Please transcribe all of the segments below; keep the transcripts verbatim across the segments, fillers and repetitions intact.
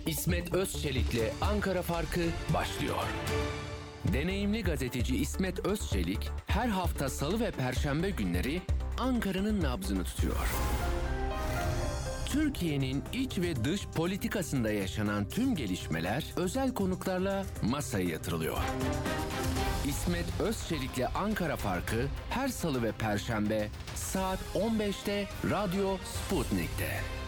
İsmet Özçelik'le Ankara Farkı başlıyor. Deneyimli gazeteci İsmet Özçelik her hafta Salı ve Perşembe günleri Ankara'nın nabzını tutuyor. Türkiye'nin iç ve dış politikasında yaşanan tüm gelişmeler özel konuklarla masaya yatırılıyor. İsmet Özçelik'le Ankara Farkı her Salı ve Perşembe saat on beşte Radyo Sputnik'te.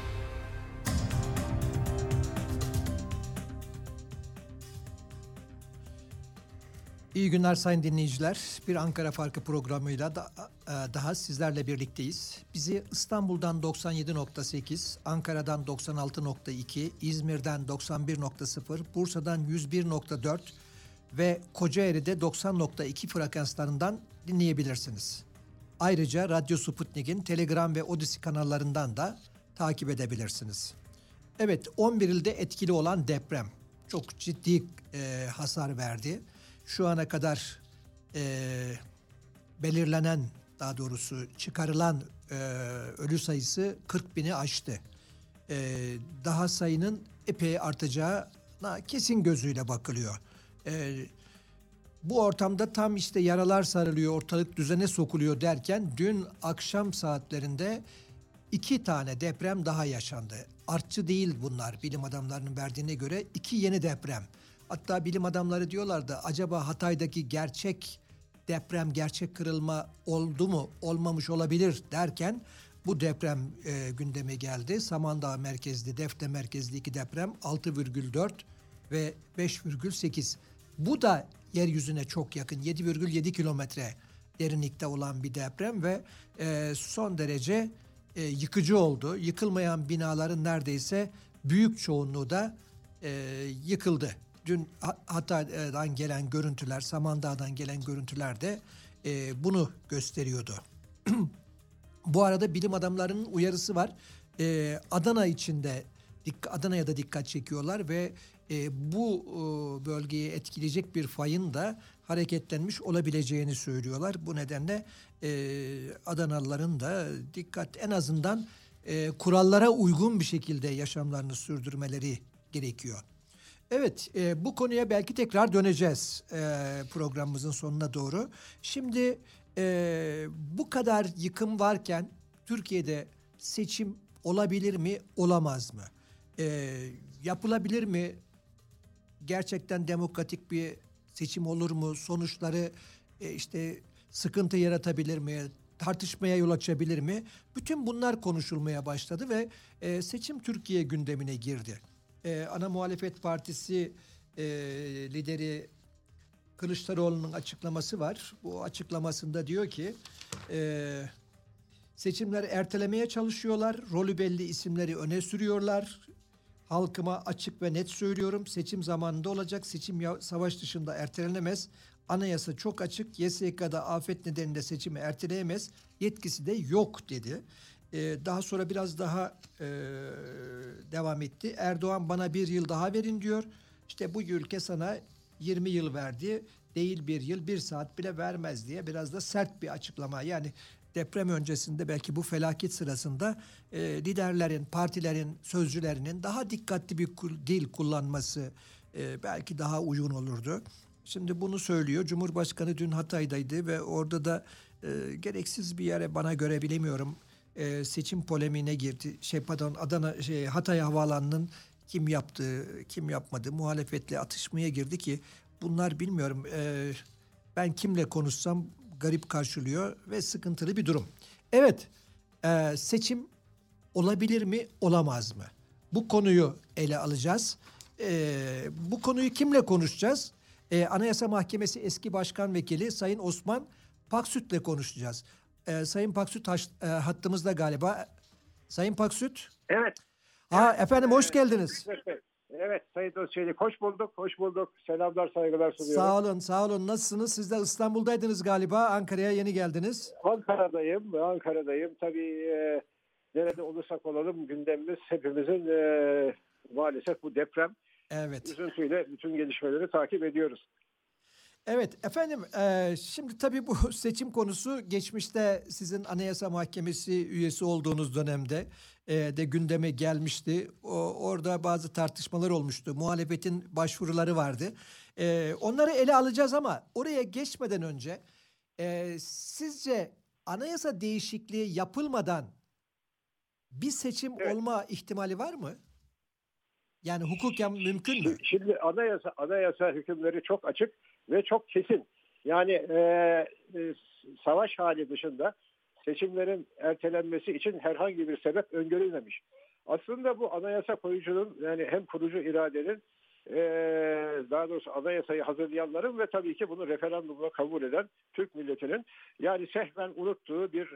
İyi günler sayın dinleyiciler. Bir Ankara Farkı programıyla da, daha sizlerle birlikteyiz. Bizi İstanbul'dan doksan yedi nokta sekiz, Ankara'dan doksan altı nokta iki, İzmir'den doksan bir nokta sıfır, Bursa'dan yüz bir nokta dört ve Kocaeli'de doksan nokta iki frekanslarından dinleyebilirsiniz. Ayrıca Radyo Sputnik'in Telegram ve Odisi kanallarından da takip edebilirsiniz. Evet, on bir ilde etkili olan deprem çok ciddi e, hasar verdi. Şu ana kadar e, belirlenen, daha doğrusu çıkarılan e, ölü sayısı kırk bini aştı. E, daha sayının epey artacağına kesin gözüyle bakılıyor. E, bu ortamda tam işte yaralar sarılıyor, ortalık düzene sokuluyor derken dün akşam saatlerinde iki tane deprem daha yaşandı. Artçı değil bunlar, bilim adamlarının verdiğine göre iki yeni deprem. Hatta bilim adamları diyorlardı, acaba Hatay'daki gerçek deprem, gerçek kırılma oldu mu, olmamış olabilir derken bu deprem e, gündeme geldi. Samandağ merkezli, Defne merkezli iki deprem altı virgül dört ve beş virgül sekiz. Bu da yeryüzüne çok yakın, yedi virgül yedi kilometre derinlikte olan bir deprem ve e, son derece e, yıkıcı oldu. Yıkılmayan binaların neredeyse büyük çoğunluğu da e, yıkıldı. Dün Hatay'dan gelen görüntüler, Samandağ'dan gelen görüntüler de e, bunu gösteriyordu. Bu arada bilim adamlarının uyarısı var. E, Adana içinde, Adana'ya da dikkat çekiyorlar ve e, bu e, bölgeyi etkileyecek bir fayın da hareketlenmiş olabileceğini söylüyorlar. Bu nedenle e, Adanalıların da dikkat, en azından e, kurallara uygun bir şekilde yaşamlarını sürdürmeleri gerekiyor. Evet, e, bu konuya belki tekrar döneceğiz e, programımızın sonuna doğru. Şimdi e, bu kadar yıkım varken Türkiye'de seçim olabilir mi, olamaz mı? E, yapılabilir mi? Gerçekten demokratik bir seçim olur mu? Sonuçları e, işte sıkıntı yaratabilir mi? Tartışmaya yol açabilir mi? Bütün bunlar konuşulmaya başladı ve e, seçim Türkiye gündemine girdi. Ee, ana muhalefet partisi e, lideri Kılıçdaroğlu'nun açıklaması var. Bu açıklamasında diyor ki e, seçimleri ertelemeye çalışıyorlar. Rolü belli isimleri öne sürüyorlar. Halkıma açık ve net söylüyorum. Seçim zamanında olacak. Seçim ya, savaş dışında ertelenemez. Anayasa çok açık. Y S K'da afet nedeniyle seçimi erteleyemez. Yetkisi de yok dedi. Daha sonra biraz daha e, devam etti. Erdoğan bana bir yıl daha verin diyor. İşte bu ülke sana yirmi yıl verdi. Değil bir yıl, bir saat bile vermez diye biraz da sert bir açıklama. Yani deprem öncesinde, belki bu felaket sırasında e, liderlerin, partilerin, sözcülerinin daha dikkatli bir dil kullanması e, belki daha uygun olurdu. Şimdi bunu söylüyor. Cumhurbaşkanı dün Hatay'daydı ve orada da e, gereksiz bir yere, bana göre, bilemiyorum, Ee, seçim polemiğine girdi. Şey pardon Adana şey Hatay Havaalanı'nın kim yaptığı, kim yapmadığı muhalefetle atışmaya girdi ki bunlar, bilmiyorum, e, ben kimle konuşsam garip karşılıyor ve sıkıntılı bir durum. Evet, e, seçim olabilir mi, olamaz mı? Bu konuyu ele alacağız. E, bu konuyu kimle konuşacağız? E, Anayasa Mahkemesi eski Başkan Vekili Sayın Osman Paksüt'le konuşacağız. Ee, Sayın Paksüt haş, e, hattımızda galiba. Sayın Paksüt. Evet. Ha, evet. Efendim hoş geldiniz. Evet, evet Sayın Özçelik, hoş bulduk, hoş bulduk. Selamlar, saygılar sunuyorum. Sağ olun, sağ olun. Nasılsınız? Siz de İstanbul'daydınız galiba. Ankara'ya yeni geldiniz. Ankara'dayım, Ankara'dayım. Tabii e, nerede olursak olalım gündemimiz hepimizin e, maalesef bu deprem. Evet. Üzüntüyle bütün gelişmeleri takip ediyoruz. Evet efendim, e, şimdi tabii bu seçim konusu geçmişte sizin Anayasa Mahkemesi üyesi olduğunuz dönemde e, de gündeme gelmişti. O, orada bazı tartışmalar olmuştu. Muhalefetin başvuruları vardı. E, onları ele alacağız ama oraya geçmeden önce e, sizce anayasa değişikliği yapılmadan bir seçim Evet. olma ihtimali var mı? Yani hukuken mümkün mü? Şi- Şimdi anayasa anayasa hükümleri çok açık ve çok kesin. Yani e, e, savaş hali dışında seçimlerin ertelenmesi için herhangi bir sebep öngörülmemiş. Aslında bu anayasa koyucunun, yani hem kurucu iradenin, e, daha doğrusu anayasayı hazırlayanların ve tabii ki bunu referandumla kabul eden Türk milletinin, yani sehven unuttuğu bir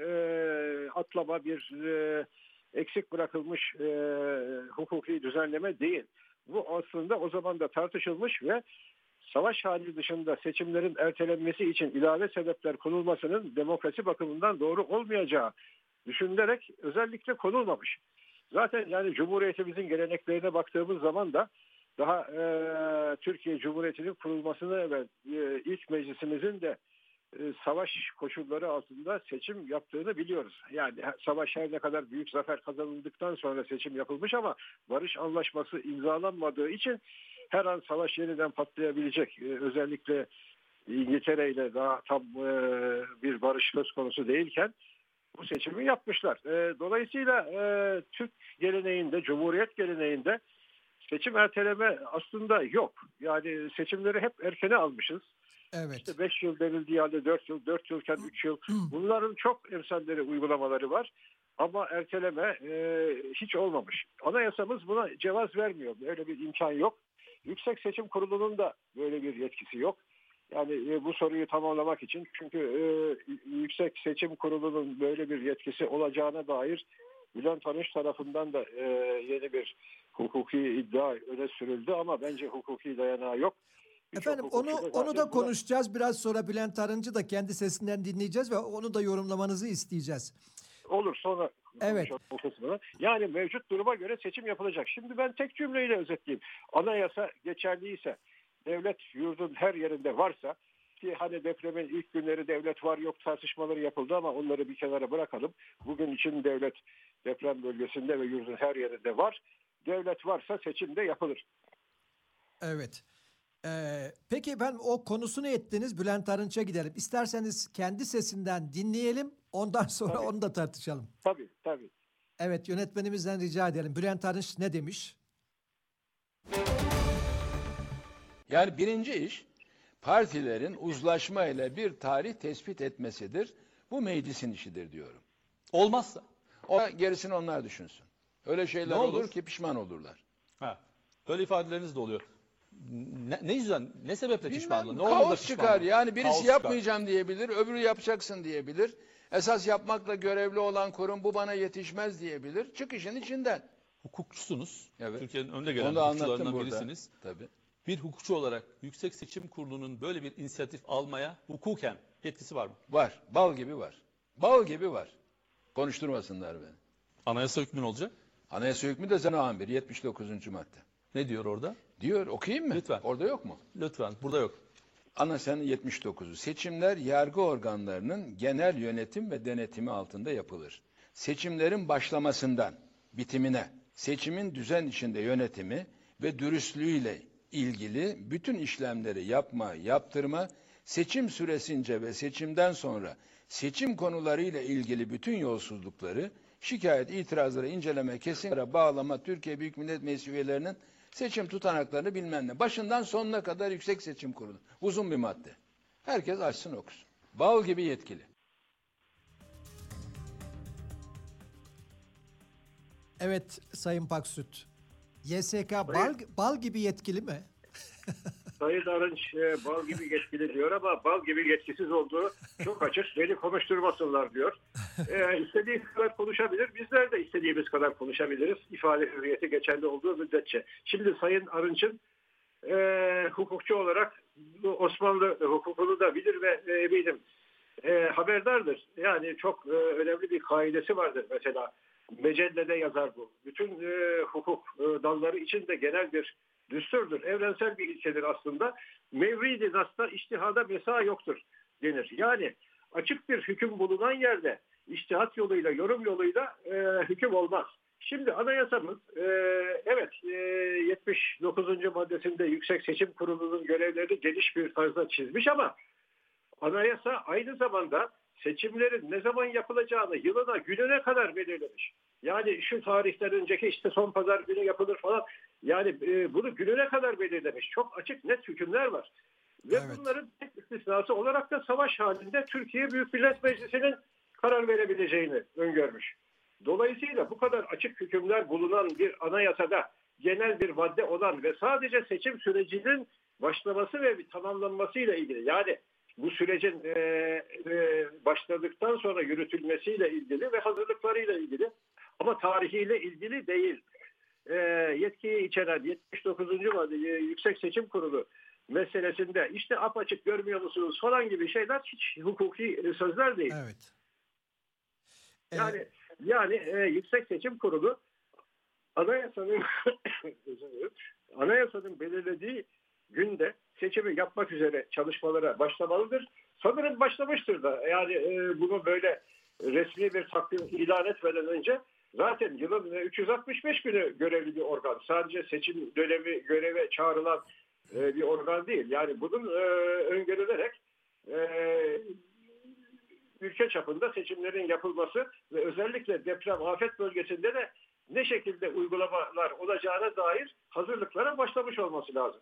e, atlama, bir e, eksik bırakılmış e, hukuki düzenleme değil. Bu aslında o zaman da tartışılmış ve savaş hali dışında seçimlerin ertelenmesi için ilave sebepler konulmasının demokrasi bakımından doğru olmayacağı düşünülerek özellikle konulmamış. Zaten yani Cumhuriyetimizin geleneklerine baktığımız zaman da daha e, Türkiye Cumhuriyeti'nin kurulmasına ve e, ilk meclisimizin de e, savaş koşulları altında seçim yaptığını biliyoruz. Yani savaş her ne kadar büyük zafer kazanıldıktan sonra seçim yapılmış ama barış anlaşması imzalanmadığı için her an savaş yeniden patlayabilecek. E, özellikle İngiltere ile daha tam e, bir barış söz konusu değilken bu seçimi yapmışlar. E, dolayısıyla e, Türk geleneğinde, Cumhuriyet geleneğinde seçim erteleme aslında yok. Yani seçimleri hep erkene almışız. Evet. İşte beş yıl denildiği halde dört yıl, dört yılken üç yıl. Bunların çok emsalleri, uygulamaları var. Ama erteleme e, hiç olmamış. Anayasamız buna cevaz vermiyor. Böyle bir imkan yok. Yüksek Seçim Kurulu'nun da böyle bir yetkisi yok. Yani e, bu soruyu tamamlamak için, çünkü e, Yüksek Seçim Kurulu'nun böyle bir yetkisi olacağına dair Bülent Arınç tarafından da e, yeni bir hukuki iddia öne sürüldü ama bence hukuki dayanağı yok. Birçok Efendim onu hukukçu onu da zaten buna- konuşacağız. Biraz sonra Bülent Arınç'ı da kendi sesinden dinleyeceğiz ve onu da yorumlamanızı isteyeceğiz. olur sonra Evet. konuşalım o kısmını. Yani mevcut duruma göre seçim yapılacak. Şimdi ben tek cümleyle özetleyeyim. Anayasa geçerliyse, devlet yurdun her yerinde varsa, ki hani depremin ilk günleri devlet var yok tartışmaları yapıldı ama onları bir kenara bırakalım. Bugün için devlet deprem bölgesinde ve yurdun her yerinde var. Devlet varsa seçim de yapılır. Evet. Ee, peki ben o konusunu ettiniz. Bülent Arınç'a gidelim. İsterseniz kendi sesinden dinleyelim. Ondan sonra Tabii. onu da tartışalım. Tabii tabii. Evet, yönetmenimizden rica edelim. Bülent Arınç ne demiş? Yani birinci iş partilerin uzlaşma ile bir tarih tespit etmesidir. Bu meclisin işidir diyorum. Olmazsa? O gerisini onlar düşünsün. Öyle şeyler Ne olur? olur? ki pişman olurlar. Ha. Öyle ifadeleriniz de oluyor. Ne, ne yüzden, ne sebeple pişmanlığı? Ne Bilmem, olur da kaos pişmanlığı? çıkar. Yani birisi Kaos çıkar. yapmayacağım diyebilir, öbürü yapacaksın diyebilir. Esas yapmakla görevli olan kurum bu bana yetişmez diyebilir. Çık işin içinden. Hukukçusunuz. Evet. Türkiye'nin önde gelen Onu da anlattım hukukçularından burada. birisiniz. Tabii. Bir hukukçu olarak Yüksek Seçim Kurulu'nun böyle bir inisiyatif almaya hukuken yetkisi var mı? Var. Bal gibi var. Bal gibi var. Konuşturmasınlar beni. Anayasa hükmü ne olacak? Anayasa hükmü de Zanahan bir yetmiş dokuzuncu madde. Ne diyor orada? Diyor, okuyayım mı? Lütfen. Orada yok mu? Lütfen. Burada yok. Anayasanın yetmiş dokuzu. Seçimler yargı organlarının genel yönetim ve denetimi altında yapılır. Seçimlerin başlamasından bitimine, seçimin düzen içinde yönetimi ve dürüstlüğüyle ilgili bütün işlemleri yapma, yaptırma, seçim süresince ve seçimden sonra seçim konularıyla ilgili bütün yolsuzlukları, şikayet, itirazları inceleme, kesinlikle bağlama, Türkiye Büyük Millet Meclisi üyelerinin seçim tutanaklarını bilmem ne. Başından sonuna kadar Yüksek Seçim Kurulu. Uzun bir madde. Herkes açsın okusun. Bal gibi yetkili. Evet Sayın Paksüt. Y S K bal, bal gibi yetkili mi? Sayın Arınç e, bal gibi yetkili diyor ama bal gibi yetkisiz olduğu çok açık. Beni konuşturmasınlar diyor. E, istediği kadar konuşabilir. Bizler de istediğimiz kadar konuşabiliriz. İfade hürriyeti geçerli olduğu müddetçe. Şimdi Sayın Arınç'ın e, hukukçu olarak Osmanlı hukukunu da bilir ve e, eminim e, haberdardır. Yani çok e, önemli bir kaidesi vardır mesela. Mecellede yazar bu. Bütün e, hukuk e, dalları için de genel bir düsturdur, evrensel bir ilkedir aslında. Mevridi nas'ta içtihada mesa yoktur denir. Yani açık bir hüküm bulunan yerde içtihat yoluyla, yorum yoluyla e, hüküm olmaz. Şimdi anayasamız e, evet e, yetmiş dokuzuncu maddesinde Yüksek Seçim Kurulu'nun görevlerini geniş bir tarzda çizmiş ama anayasa aynı zamanda seçimlerin ne zaman yapılacağını yılına, gününe kadar belirlemiş. Yani şu tarihten önceki işte son pazar günü yapılır falan. Yani e, bunu gününe kadar belirlemiş. Çok açık, net hükümler var. Ve Evet. bunların tek istisnası olarak da savaş halinde Türkiye Büyük Millet Meclisi'nin karar verebileceğini öngörmüş. Dolayısıyla bu kadar açık hükümler bulunan bir anayasada genel bir madde olan ve sadece seçim sürecinin başlaması ve tamamlanmasıyla ilgili, yani bu sürecin e, e, başladıktan sonra yürütülmesiyle ilgili ve hazırlıklarıyla ilgili ama tarihiyle ilgili değil. E, yetkiyi içeren yetmiş dokuzuncu madde Yüksek Seçim Kurulu meselesinde işte apaçık görmüyor musunuz falan gibi şeyler hiç hukuki sözler değil. Evet. Yani Ee, yani e, Yüksek Seçim Kurulu anayasanın anayasanın belirlediği günde seçimi yapmak üzere çalışmalara başlamalıdır. Sanırım başlamıştır da. Yani e, bunu böyle resmi bir takvim ilan etmeden önce zaten yılın üç yüz altmış beş günü görevli bir organ. Sadece seçim dönemi göreve çağrılan e, bir organ değil. Yani bunun e, öngörülerek e, ülke çapında seçimlerin yapılması ve özellikle deprem afet bölgesinde de ne şekilde uygulamalar olacağına dair hazırlıklara başlamış olması lazım.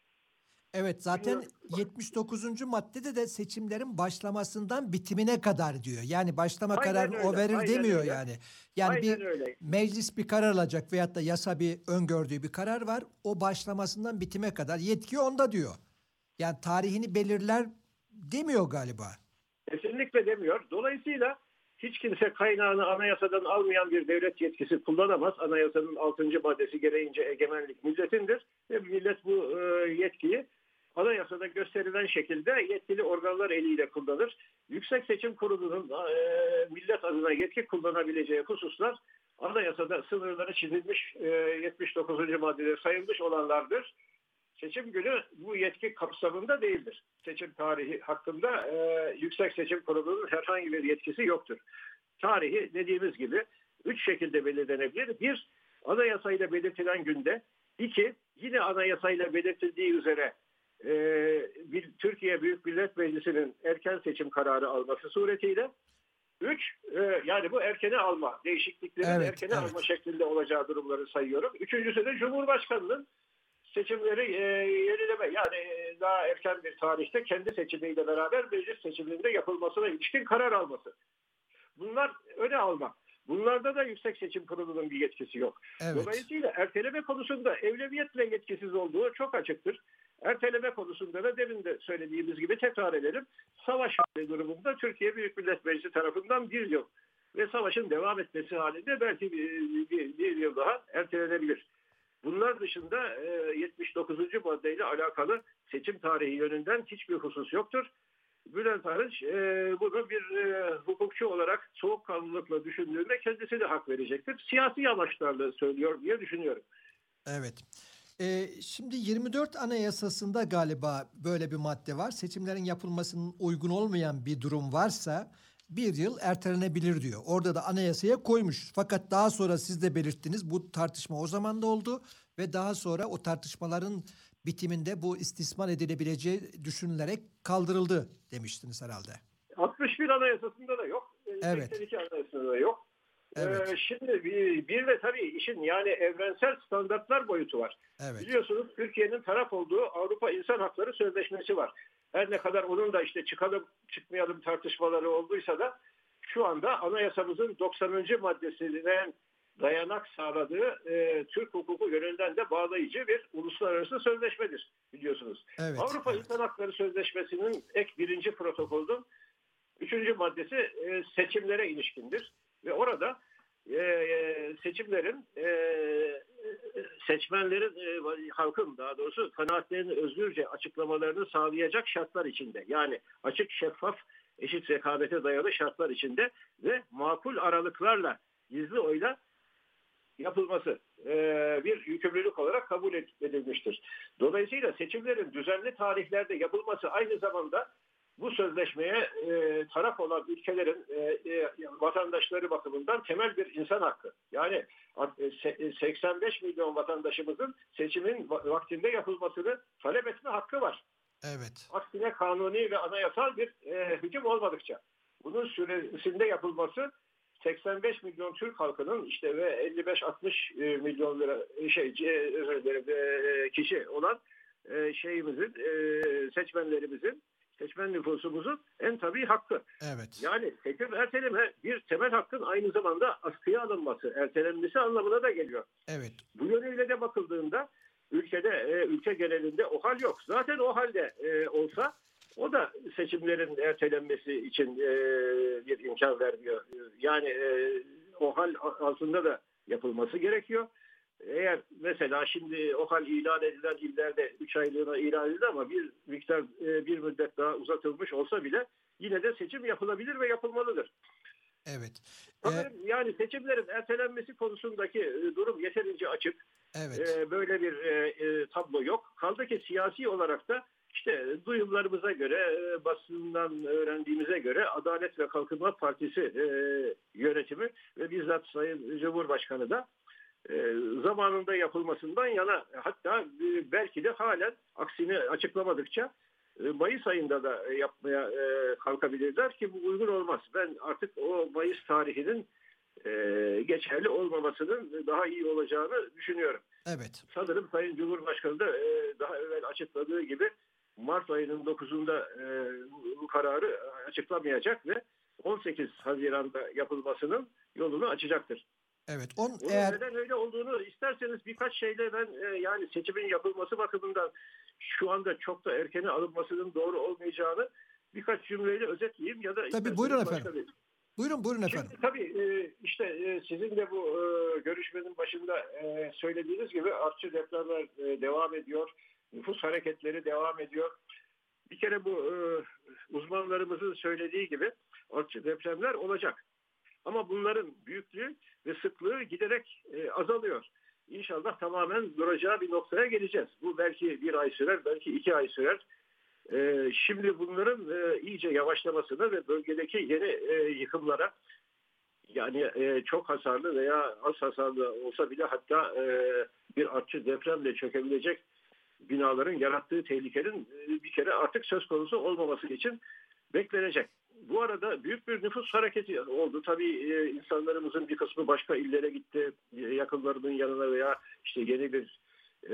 Evet, zaten yetmiş dokuzuncu maddede de seçimlerin başlamasından bitimine kadar diyor. Yani başlama Aynen kararını öyle, o verir aynen demiyor öyle. yani. Yani Aynen bir öyle. meclis bir karar alacak veyahut da yasa bir öngördüğü bir karar var. O başlamasından bitime kadar yetki onda diyor. Yani tarihini belirler demiyor galiba. Kesinlikle demiyor. Dolayısıyla hiç kimse kaynağını anayasadan almayan bir devlet yetkisi kullanamaz. Anayasanın altıncı maddesi gereğince egemenlik milletindir. Ve millet bu e, yetkiyi anayasada gösterilen şekilde yetkili organlar eliyle kullanır. Yüksek Seçim Kurulu'nun e, millet adına yetki kullanabileceği hususlar anayasada sınırları çizilmiş, e, yetmiş dokuzuncu maddede sayılmış olanlardır. Seçim günü bu yetki kapsamında değildir. Seçim tarihi hakkında e, Yüksek Seçim Kurulu'nun herhangi bir yetkisi yoktur. Tarihi dediğimiz gibi üç şekilde belirlenebilir. Bir, anayasayla belirtilen günde. İki, yine anayasayla belirtildiği üzere e, bir, Türkiye Büyük Millet Meclisi'nin erken seçim kararı alması suretiyle. Üç, e, yani bu erkene alma, değişikliklerin Evet, erkene evet. alma şeklinde olacağı durumları sayıyorum. Üçüncüsü de Cumhurbaşkanı'nın seçimleri e, yenileme, yani e, daha erken bir tarihte kendi seçimiyle beraber meclis seçiminde yapılmasına ilişkin karar alması. Bunlar öne alma. Bunlarda da Yüksek Seçim Kurulu'nun bir yetkisi yok. Evet. Dolayısıyla erteleme konusunda evleviyetle yetkisiz olduğu çok açıktır. Erteleme konusunda da demin de söylediğimiz gibi tekrar edelim. Savaş hali durumunda Türkiye Büyük Millet Meclisi tarafından bir yıl ve savaşın devam etmesi halinde belki bir, bir, bir yıl daha ertelenebilir. Bunlar dışında e, yetmiş dokuzuncu maddeyle alakalı seçim tarihi yönünden hiçbir husus yoktur. Bülent Arınç e, bunu bir e, hukukçu olarak soğukkanlılıkla düşündüğünde kendisi de hak verecektir. Siyasi amaçlarla söylüyor diye düşünüyorum. Evet. Ee, şimdi yirmi dört Anayasası'nda galiba böyle bir madde var. Seçimlerin yapılmasının uygun olmayan bir durum varsa bir yıl ertelenebilir diyor. Orada da anayasaya koymuş. Fakat daha sonra siz de belirttiniz, bu tartışma o zaman da oldu ve daha sonra o tartışmaların bitiminde bu istismar edilebileceği düşünülerek kaldırıldı demiştiniz herhalde. altmış bir Anayasası'nda da yok. Evet. seksen iki Anayasası'nda da yok. Evet. Ee, şimdi bir, bir de tabii işin yani evrensel standartlar boyutu var. Evet. Biliyorsunuz Türkiye'nin taraf olduğu Avrupa İnsan Hakları Sözleşmesi var. Her ne kadar onun da işte çıkalım çıkmayalım tartışmaları olduysa da şu anda anayasamızın doksanıncı maddesine dayanak sağladığı e, Türk hukuku yönünden de bağlayıcı bir uluslararası sözleşmedir biliyorsunuz. Evet, Avrupa evet. İnsan Hakları Sözleşmesi'nin ek birinci protokolünün üçüncü maddesi e, seçimlere ilişkindir. Ve orada e, seçimlerin e, seçmenlerin e, halkın daha doğrusu kanaatlerini özgürce açıklamalarını sağlayacak şartlar içinde, yani açık, şeffaf, eşit rekabete dayalı şartlar içinde ve makul aralıklarla gizli oyla yapılması e, bir yükümlülük olarak kabul edilmiştir. Dolayısıyla seçimlerin düzenli tarihlerde yapılması aynı zamanda bu sözleşmeye e, taraf olan ülkelerin e, e, vatandaşları bakımından temel bir insan hakkı. Yani e, seksen beş milyon vatandaşımızın seçimin vaktinde yapılmasını talep etme hakkı var. Evet. Aksine kanuni ve anayasal bir e, hüküm olmadıkça bunun süresinde yapılması seksen beş milyon Türk halkının işte ve elli beş altmış milyon lira şey e, kişi olan e, şeyimizin e, seçmenlerimizin seçmen nüfusumuzun en tabii hakkı. Evet. Yani seçim erteleme bir temel hakkın aynı zamanda askıya alınması, ertelenmesi anlamına da geliyor. Evet. Bu yönüyle de bakıldığında ülkede, e, ülke genelinde o hal yok. Zaten o halde e, olsa o da seçimlerin ertelenmesi için e, bir imkan vermiyor. Yani e, o hal altında da yapılması gerekiyor. Eğer mesela şimdi o hal ilan edilen illerde üç aylığına ilan edildi ama bir miktar e, bir müddet daha uzatılmış olsa bile yine de seçim yapılabilir ve yapılmalıdır. Evet. Sanırım ee, yani seçimlerin ertelenmesi konusundaki e, durum yeterince açık. Evet. E, böyle bir e, e, tablo yok. Kaldı ki siyasi olarak da işte duyumlarımıza göre, e, basından öğrendiğimize göre Adalet ve Kalkınma Partisi e, yönetimi ve bizzat Sayın Cumhurbaşkanı da e, zamanında yapılmasından yana, hatta e, belki de halen aksini açıklamadıkça e, Mayıs ayında da yapmaya e, kalkabilirler ki bu uygun olmaz. Ben artık o Mayıs tarihinin e, geçerli olmamasının daha iyi olacağını düşünüyorum. Evet. Sanırım Sayın Cumhurbaşkanı da e, daha evvel açıkladığı gibi Mart ayının dokuzunda e, bu kararı açıklamayacak ve on sekiz Haziran'da yapılmasının yolunu açacaktır. Evet. On, Onun eğer... neden öyle olduğunu isterseniz birkaç şeyle ben e, yani seçimin yapılması bakımından şu anda çok da erkene alınmasının doğru olmayacağını birkaç cümleyle özetleyeyim ya da tabii buyurun efendim. Başlayayım. Buyurun buyurun efendim. Şimdi tabii e, işte e, sizin de bu e, görüşmenin başında e, söylediğiniz gibi artçı depremler e, devam ediyor. Nüfus hareketleri devam ediyor. Bir kere bu e, uzmanlarımızın söylediği gibi artçı depremler olacak. Ama bunların büyüklüğü ve sıklığı giderek e, azalıyor. İnşallah tamamen duracağı bir noktaya geleceğiz. Bu belki bir ay sürer, belki iki ay sürer. E, şimdi bunların e, iyice yavaşlamasına ve bölgedeki yeni e, yıkımlara, yani e, çok hasarlı veya az hasarlı olsa bile hatta e, bir artçı depremle çökebilecek binaların yarattığı tehlikenin e, bir kere artık söz konusu olmaması için beklenecek. Bu arada büyük bir nüfus hareketi oldu. Tabii e, insanlarımızın bir kısmı başka illere gitti. E, yakınlarının yanına veya işte yeni bir e,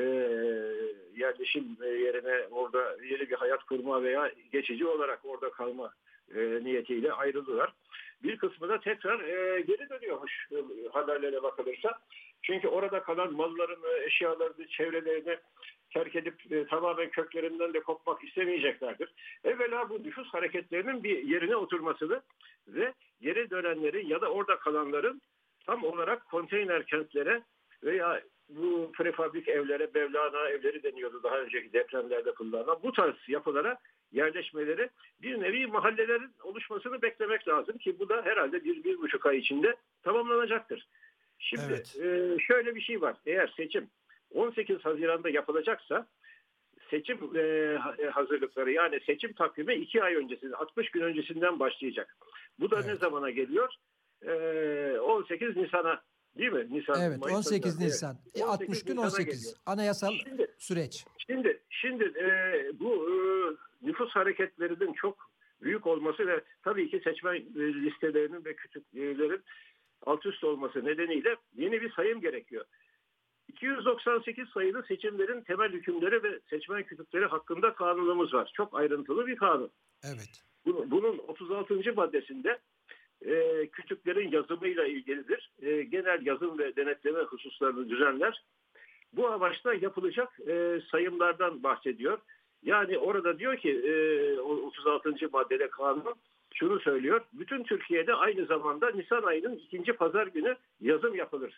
yerleşim yerine orada yeni bir hayat kurma veya geçici olarak orada kalma e, niyetiyle ayrıldılar. Bir kısmı da tekrar e, geri dönüyormuş e, haberlere bakılırsa. Çünkü orada kalan mallarını, eşyalarını, çevrelerini terk edip e, tamamen köklerinden de kopmak istemeyeceklerdir. Evvela bu nüfus hareketlerinin bir yerine oturmasını ve geri dönenlerin ya da orada kalanların tam olarak konteyner kentlere veya bu prefabrik evlere, Mevlana evleri deniyordu daha önceki depremlerde kullanılan bu tarz yapılara yerleşmeleri, bir nevi mahallelerin oluşmasını beklemek lazım ki bu da herhalde bir, bir buçuk ay içinde tamamlanacaktır. Şimdi evet. e, şöyle bir şey var. Eğer seçim on sekiz Haziran'da yapılacaksa seçim e, hazırlıkları, yani seçim takvimi iki ay öncesinden, altmış gün öncesinden başlayacak. Bu da evet. ne zamana geliyor? E, on sekiz Nisan'a, değil mi? Nisan, evet, Mayıs, on sekiz Haziran. Nisan. Evet. altmış gün on sekiz. Geliyor. Anayasal şimdi, süreç. Şimdi şimdi e, bu e, nüfus hareketlerinin çok büyük olması ve tabii ki seçmen listelerinin ve kütüklerin alt üst olması nedeniyle yeni bir sayım gerekiyor. iki yüz doksan sekiz sayılı seçimlerin temel hükümleri ve seçmen kütükleri hakkında kanunumuz var. Çok ayrıntılı bir kanun. Evet. Bunun otuz altıncı maddesinde e, kütüklerin yazımıyla ilgilidir. E, genel yazım ve denetleme hususlarını düzenler. Bu amaçla yapılacak e, sayımlardan bahsediyor. Yani orada diyor ki e, otuz altıncı maddede kanun şunu söylüyor. Bütün Türkiye'de aynı zamanda Nisan ayının ikinci pazar günü yazım yapılır.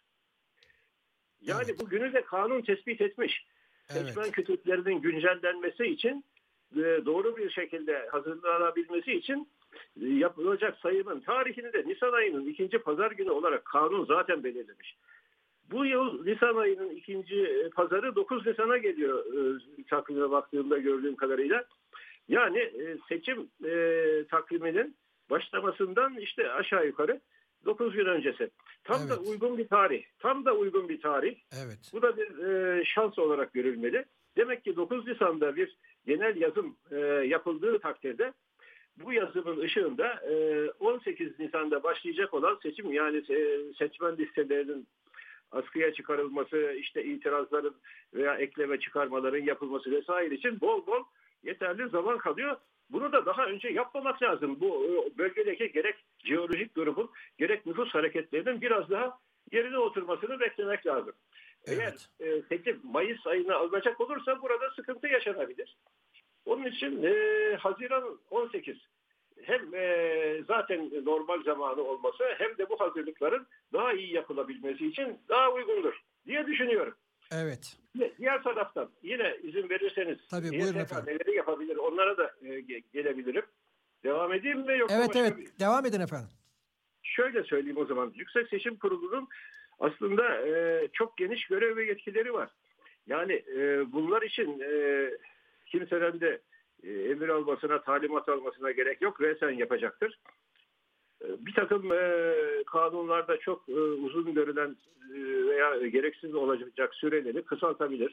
Yani evet. bu günü de kanun tespit etmiş. Evet. Seçmen kütüklerinin güncellenmesi için e, doğru bir şekilde hazırlanabilmesi için e, yapılacak sayımın tarihini de Nisan ayının ikinci pazar günü olarak kanun zaten belirlemiş. Bu yıl Nisan ayının ikinci pazarı dokuz Nisan'a geliyor e, takvime baktığımda gördüğüm kadarıyla. Yani e, seçim e, takviminin başlamasından işte aşağı yukarı dokuz gün öncesi. Tam Evet. da uygun bir tarih. Tam da uygun bir tarih. Evet. Bu da bir e, şans olarak görülmeli. Demek ki dokuz Nisan'da bir genel yazım e, yapıldığı takdirde bu yazımın ışığında e, on sekiz Nisan'da başlayacak olan seçim, yani e, seçmen listelerinin askıya çıkarılması, işte itirazların veya ekleme çıkarmaların yapılması vesaire için bol bol yeterli zaman kalıyor. Bunu da daha önce yapmamak lazım. Bu bölgedeki gerek jeolojik durumun gerek nüfus hareketlerinin biraz daha yerine oturmasını beklemek lazım. Evet. Eğer e, seçim Mayıs ayına alınacak olursa burada sıkıntı yaşanabilir. Onun için e, Haziran on sekiz hem e, zaten normal zamanı olması hem de bu hazırlıkların daha iyi yapılabilmesi için daha uygundur diye düşünüyorum. Evet. Diğer taraftan yine izin verirseniz Tabii, Y buyurun S K efendim. neleri yapabilir onlara da e, gelebilirim. Devam edeyim mi yoksa Evet başka evet. bir... Devam edin efendim. Şöyle söyleyeyim o zaman. Yüksek Seçim Kurulu'nun aslında e, çok geniş görev ve yetkileri var. Yani e, bunlar için e, kimseden de e, emir almasına, talimat almasına gerek yok. Resen yapacaktır. E, bir takım e, kanunlarda çok e, uzun görülen e, veya gereksiz olacak süreleri kısaltabilir.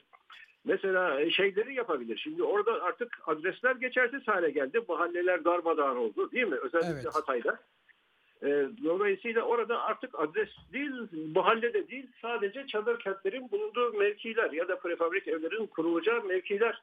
Mesela şeyleri yapabilir. Şimdi orada artık adresler geçersiz hale geldi. Mahalleler darmadağın oldu, değil mi? Özellikle Evet. Hatay'da. E, dolayısıyla orada artık adres değil, mahallede değil, sadece çadır kentlerin bulunduğu mevkiler ya da prefabrik evlerin kurulacağı mevkiler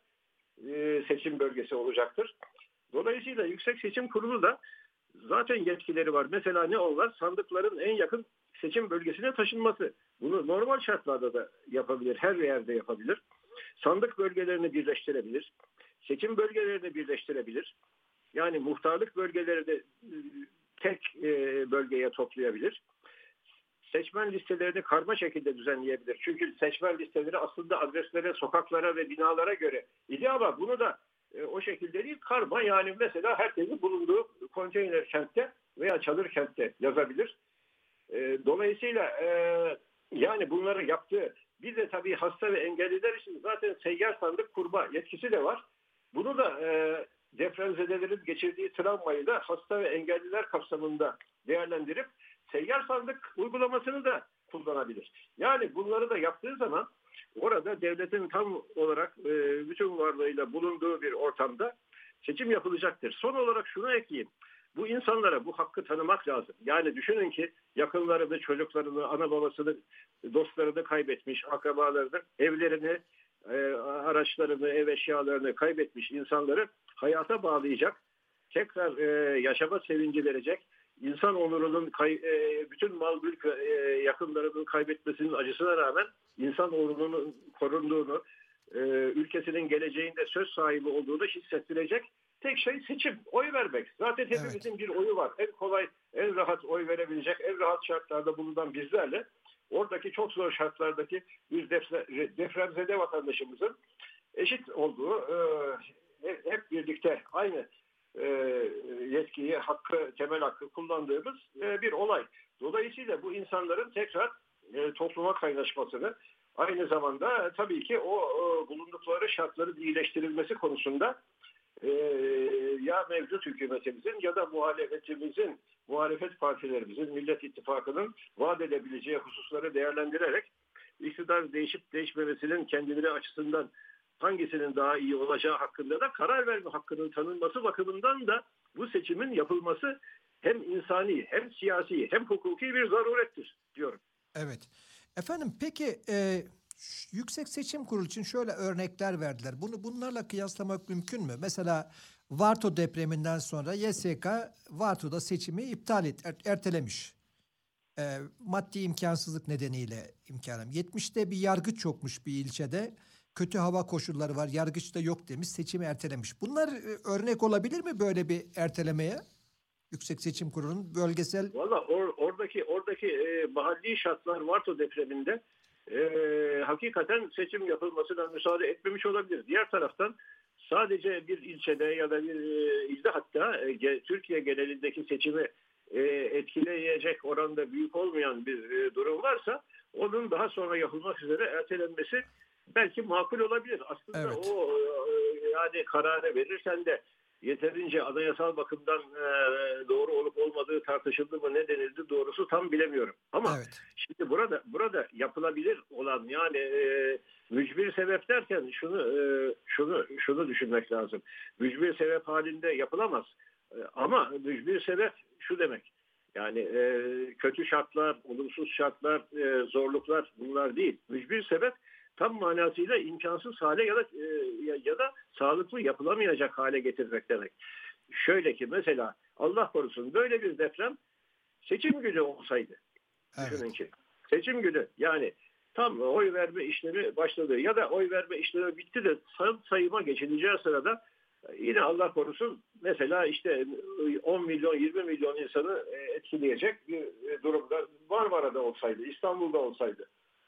e, seçim bölgesi olacaktır. Dolayısıyla Yüksek Seçim Kurulu da zaten yetkileri var. Mesela ne onlar? Sandıkların en yakın seçim bölgesine taşınması. Bunu normal şartlarda da yapabilir. Her yerde yapabilir. Sandık bölgelerini birleştirebilir. Seçim bölgelerini birleştirebilir. Yani muhtarlık bölgelerini tek bölgeye toplayabilir. Seçmen listelerini karma şekilde düzenleyebilir. Çünkü seçmen listeleri aslında adreslere, sokaklara ve binalara göre idi ama bunu da e, o şekilde değil, karma, yani mesela herkesin bulunduğu konteyner kentte veya çadır kentte yazabilir. E, dolayısıyla e, yani bunları yaptığı, bir de tabii hasta ve engelliler için zaten seyyar sandık kurma yetkisi de var. Bunu da e, depremzedelerin geçirdiği travmayı da hasta ve engelliler kapsamında değerlendirip seyyar sandık uygulamasını da kullanabilir. Yani bunları da yaptığı zaman orada devletin tam olarak e, bütün varlığıyla bulunduğu bir ortamda seçim yapılacaktır. Son olarak şunu ekleyeyim. Bu insanlara bu hakkı tanımak lazım. Yani düşünün ki yakınlarını, çocuklarını, ana babasını, dostlarını kaybetmiş, akrabalarını, evlerini, e, araçlarını, ev eşyalarını kaybetmiş insanları hayata bağlayacak, tekrar e, yaşama sevinci verecek, İnsan onurunun kay, e, bütün mal mülk e, yakınlarının kaybetmesinin acısına rağmen insan onurunun korunduğunu, e, ülkesinin geleceğinde söz sahibi olduğunu hissettirecek tek şey seçim, oy vermek. Zaten hepimizin evet. bir oyu var. En kolay, en rahat oy verebilecek, en rahat şartlarda bulunan bizlerle oradaki çok zor şartlardaki bir depremzede vatandaşımızın eşit olduğu, e, hep birlikte aynı E, yetkiyi, hakkı, temel hakkı kullandığımız e, bir olay. Dolayısıyla bu insanların tekrar e, topluma kaynaşmasını, aynı zamanda e, tabii ki o e, bulundukları şartların iyileştirilmesi konusunda e, ya mevcut hükümetimizin ya da muhalefetimizin, muhalefet partilerimizin, Millet İttifakı'nın vaat edebileceği hususları değerlendirerek iktidar değişip değişmemesinin kendileri açısından hangisinin daha iyi olacağı hakkında da karar verme hakkının tanınması bakımından da bu seçimin yapılması hem insani, hem siyasi, hem hukuki bir zarurettir diyorum. Evet. Efendim peki e, Yüksek Seçim Kurulu için şöyle örnekler verdiler. Bunu bunlarla kıyaslamak mümkün mü? Mesela Varto depreminden sonra Y S K Varto'da seçimi iptal et, er, ertelemiş. E, maddi imkansızlık nedeniyle imkanım. yetmişte bir yargıç çokmuş bir ilçede. Kötü hava koşulları var, yargıç da yok demiş, seçimi ertelemiş. Bunlar e, örnek olabilir mi böyle bir ertelemeye? Yüksek Seçim Kurulu'nun bölgesel... Valla or, oradaki oradaki e, mahalli şartlar Varto depreminde e, hakikaten seçim yapılmasına müsaade etmemiş olabilir. Diğer taraftan sadece bir ilçede ya da bir e, ilde hatta e, Türkiye genelindeki seçimi e, etkileyecek oranda büyük olmayan bir e, durum varsa onun daha sonra yapılmak üzere ertelenmesi belki makul olabilir. Aslında Evet. o e, yani kararı verirken de yeterince anayasal bakımdan e, doğru olup olmadığı tartışıldı mı, ne denildi doğrusu tam bilemiyorum. Ama Evet. şimdi burada burada yapılabilir olan yani e, mücbir sebep derken şunu e, şunu şunu düşünmek lazım. Mücbir sebep halinde yapılamaz. E, ama mücbir sebep şu demek. Yani e, kötü şartlar, olumsuz şartlar, e, zorluklar bunlar değil. Mücbir sebep tam manasıyla imkansız hale ya da e, ya, ya da sağlıklı yapılamayacak hale getirmek demek. Şöyle ki mesela Allah korusun böyle bir deprem seçim günü olsaydı. Evet. Düşünün ki seçim günü yani tam oy verme işlemi başladı ya da oy verme işlemi bitti de sayıma geçileceği sırada yine Allah korusun mesela işte on milyon yirmi milyon insanı etkileyecek bir durumda Marmara'da olsaydı, İstanbul'da olsaydı.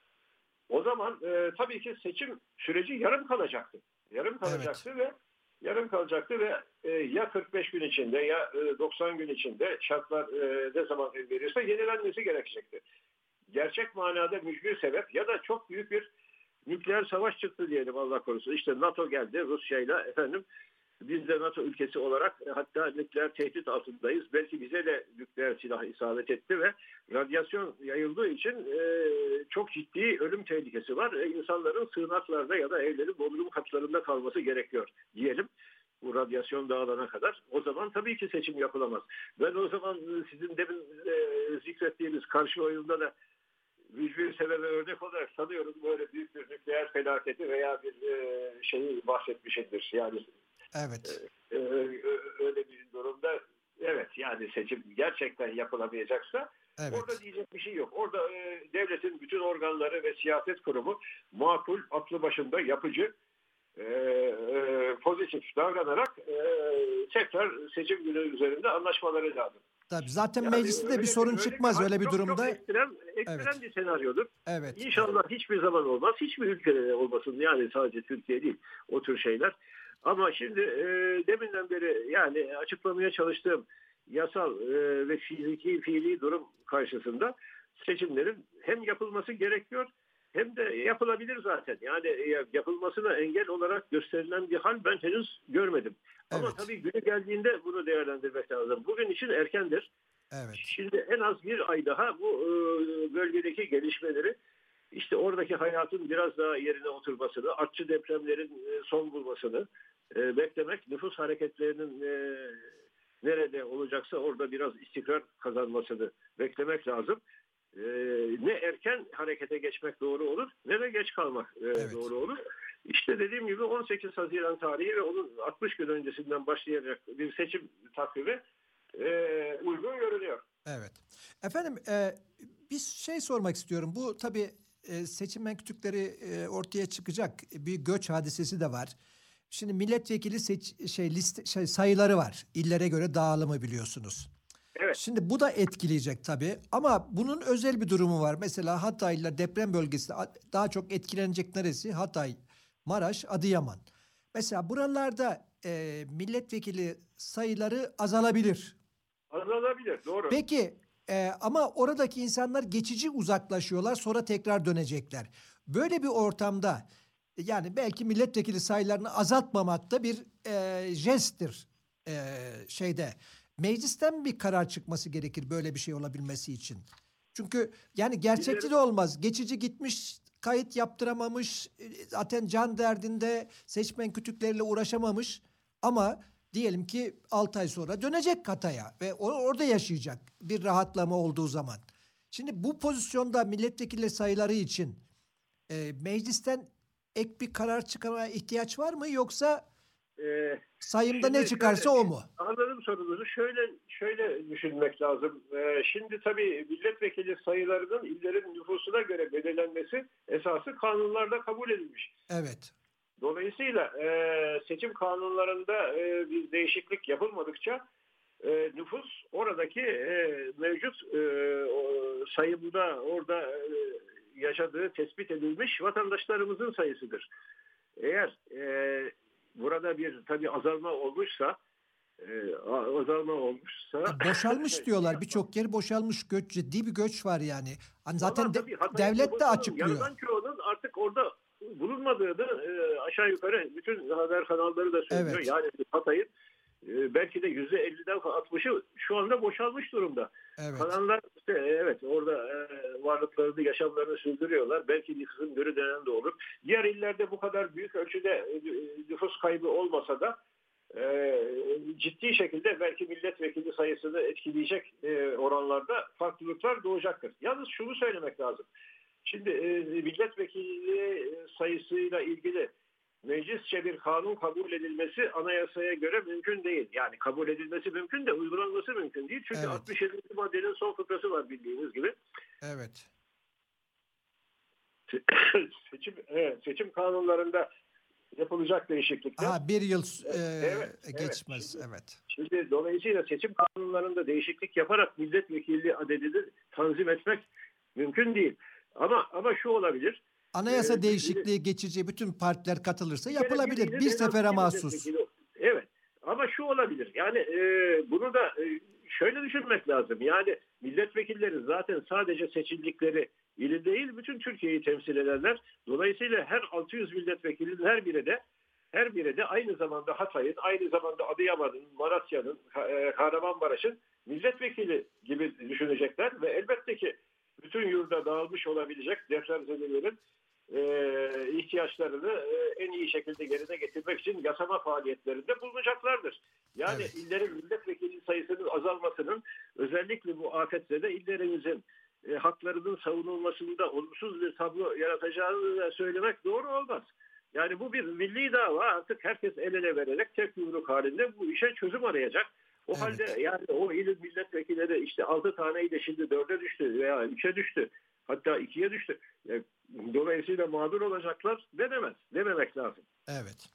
O zaman e, tabii ki seçim süreci yarım kalacaktı. Yarım kalacaktı evet. ve yarım kalacaktı ve e, ya kırk beş gün içinde ya e, doksan gün içinde şartlar e, ne zaman el verirse yenilenmesi gerekecekti. Gerçek manada mücbir sebep ya da çok büyük bir nükleer savaş çıktı diyelim Allah korusun. İşte NATO geldi Rusya'yla efendim biz de NATO ülkesi olarak hatta nükleer tehdit altındayız. Belki bize de nükleer silah isabet etti ve radyasyon yayıldığı için e, çok ciddi ölüm tehlikesi var. E, insanların sığınaklarda ya da evlerin bodrum katlarında kalması gerekiyor diyelim. Bu radyasyon dağılana kadar. O zaman tabii ki seçim yapılamaz. Ben o zaman sizin demin e, zikrettiğiniz karşı oyunda da mücbir sebebe örnek olarak sanıyorum böyle büyük bir nükleer felaketi veya bir e, şeyi bahsetmişimdir. Yani Evet. Ee, öyle bir durumda evet yani seçim gerçekten yapılamayacaksa Evet. orada diyecek bir şey yok. Orada e, devletin bütün organları ve siyaset kurumu makul, aklı başında yapıcı, e, e, pozitif davranarak e, tekrar seçim günü üzerinde anlaşmaları lazım. Tabii zaten Yani mecliste bir sorun öyle çıkmaz bir, öyle bir çok, durumda. Çok ekstrem, ekstrem Evet. bir senaryodur. Evet. İnşallah hiçbir zaman olmaz. Hiçbir ülkede olmasın. Yani sadece Türkiye değil. O tür şeyler. Ama şimdi e, deminden beri yani açıklamaya çalıştığım yasal e, ve fiziki fiili durum karşısında seçimlerin hem yapılması gerekiyor hem de yapılabilir zaten. Yani yapılmasına engel olarak gösterilen bir hal ben henüz görmedim. Ama Evet. tabii günü geldiğinde bunu değerlendirmek lazım. Bugün için erkendir. Evet. Şimdi en az bir ay daha bu e, bölgedeki gelişmeleri işte oradaki hayatın biraz daha yerine oturmasını, artçı depremlerin e, son bulmasını e, beklemek, nüfus hareketlerinin e, nerede olacaksa orada biraz istikrar kazanmasını beklemek lazım. E, ne erken harekete geçmek doğru olur ne de geç kalmak e, Evet. doğru olur. İşte dediğim gibi on sekiz Haziran tarihi ve onun altmış gün öncesinden başlayacak bir seçim takvimi e, uygun görünüyor. Evet. Efendim e, bir şey sormak istiyorum. Bu tabii e, seçim menkütükleri e, ortaya çıkacak. Bir göç hadisesi de var. Şimdi milletvekili seç, şey liste şey sayıları var. İllere göre dağılımı biliyorsunuz. Evet. Şimdi bu da etkileyecek tabii. Ama bunun özel bir durumu var. Mesela Hatay'la deprem bölgesi daha çok etkilenecek neresi? Hatay, Maraş, Adıyaman. Mesela buralarda e, milletvekili sayıları azalabilir. Azalabilir, doğru. Peki e, ama oradaki insanlar geçici uzaklaşıyorlar sonra tekrar dönecekler. Böyle bir ortamda yani belki milletvekili sayılarını azaltmamak da bir e, jesttir e, şeyde. Meclisten bir karar çıkması gerekir böyle bir şey olabilmesi için. Çünkü yani gerçekçi de olmaz. Geçici gitmiş, kayıt yaptıramamış, zaten can derdinde seçmen kütükleriyle uğraşamamış ama diyelim ki altı ay sonra dönecek Hatay'a ve orada yaşayacak bir rahatlama olduğu zaman. Şimdi bu pozisyonda milletvekili sayıları için e, meclisten ek bir karar çıkarmaya ihtiyaç var mı yoksa Ee, sayımda ne çıkarsa şöyle, o mu? Anladım sorunuzu. Şöyle şöyle düşünmek lazım. Ee, şimdi tabii milletvekili sayılarının illerin nüfusuna göre belirlenmesi esası kanunlarda kabul edilmiş. Evet. Dolayısıyla e, seçim kanunlarında e, bir değişiklik yapılmadıkça e, nüfus oradaki e, mevcut e, o, sayımda orada e, yaşadığı tespit edilmiş vatandaşlarımızın sayısıdır. Eğer e, burada bir tabii azalma olmuşsa e, azalma olmuşsa... E, boşalmış diyorlar. Birçok yer boşalmış. Göç, ciddi bir göç var yani. Hani zaten Ama de, tabii Hatay'ın devlet de nüfusunun açıklıyor. yarıdan çoğunun artık orada bulunmadığını e, aşağı yukarı bütün haber kanalları da söylüyor. Evet. Yani Hatay'ın e, belki de yüzde elliden altmışı şu anda boşalmış durumda. Evet. Kalanlar işte evet orada e, varlıklarını, yaşamlarını sürdürüyorlar. Belki bir kısım geri dönen de olur. Diğer illerde bu kadar büyük ölçüde e, nüfus kaybı olmasa da e, ciddi şekilde belki milletvekili sayısını etkileyecek e, oranlarda farklılıklar doğacaktır. Yalnız şunu söylemek lazım. Şimdi e, milletvekili sayısıyla ilgili meclisçe bir kanun kabul edilmesi anayasaya göre mümkün değil. Yani kabul edilmesi mümkün de uygulanması mümkün değil. Çünkü Evet. altmış yedinci maddenin son fıkrası var bildiğiniz gibi. Evet. seçim evet, seçim kanunlarında yapılacak değişiklikler. Aha, bir yıl e, evet, geçmez. Evet. Evet. Şimdi, şimdi dolayısıyla seçim kanunlarında değişiklik yaparak milletvekili adedini tanzim etmek mümkün değil. Ama ama şu olabilir. Anayasa Ee, değişikliği geçici bütün partiler katılırsa bir kere yapılabilir. birinin Bir en az sefere bir mahsus. milletvekili- Evet. Ama şu olabilir. Yani e, bunu da e, şöyle düşünmek lazım. Yani milletvekilleri zaten sadece seçildikleri ili değil, bütün Türkiye'yi temsil ederler. Dolayısıyla her altı yüz milletvekilinin her biri de her biri de aynı zamanda Hatay'ın, aynı zamanda Adıyaman'ın, Malatya'nın, e, Kahramanmaraş'ın milletvekili gibi düşünecekler ve elbette ki bütün yurda dağılmış olabilecek depremzedelerin e, ihtiyaçlarını e, en iyi şekilde yerine getirmek için yasama faaliyetlerinde bulunacaklardır. Yani Evet. illerin milletvekili sayısının azalmasının özellikle bu afetzede illerimizin e, haklarının savunulmasında olumsuz bir tablo yaratacağını da söylemek doğru olmaz. Yani bu bir milli dava, artık herkes el ele vererek tek yumruk halinde bu işe çözüm arayacak. O Evet. halde yani o ilin milletvekilleri işte altı taneydi, şimdi dörde düştü veya üçe düştü. Hatta ikiye düştü. Yani dolayısıyla mağdur olacaklar denemez. Dememek lazım. Evet.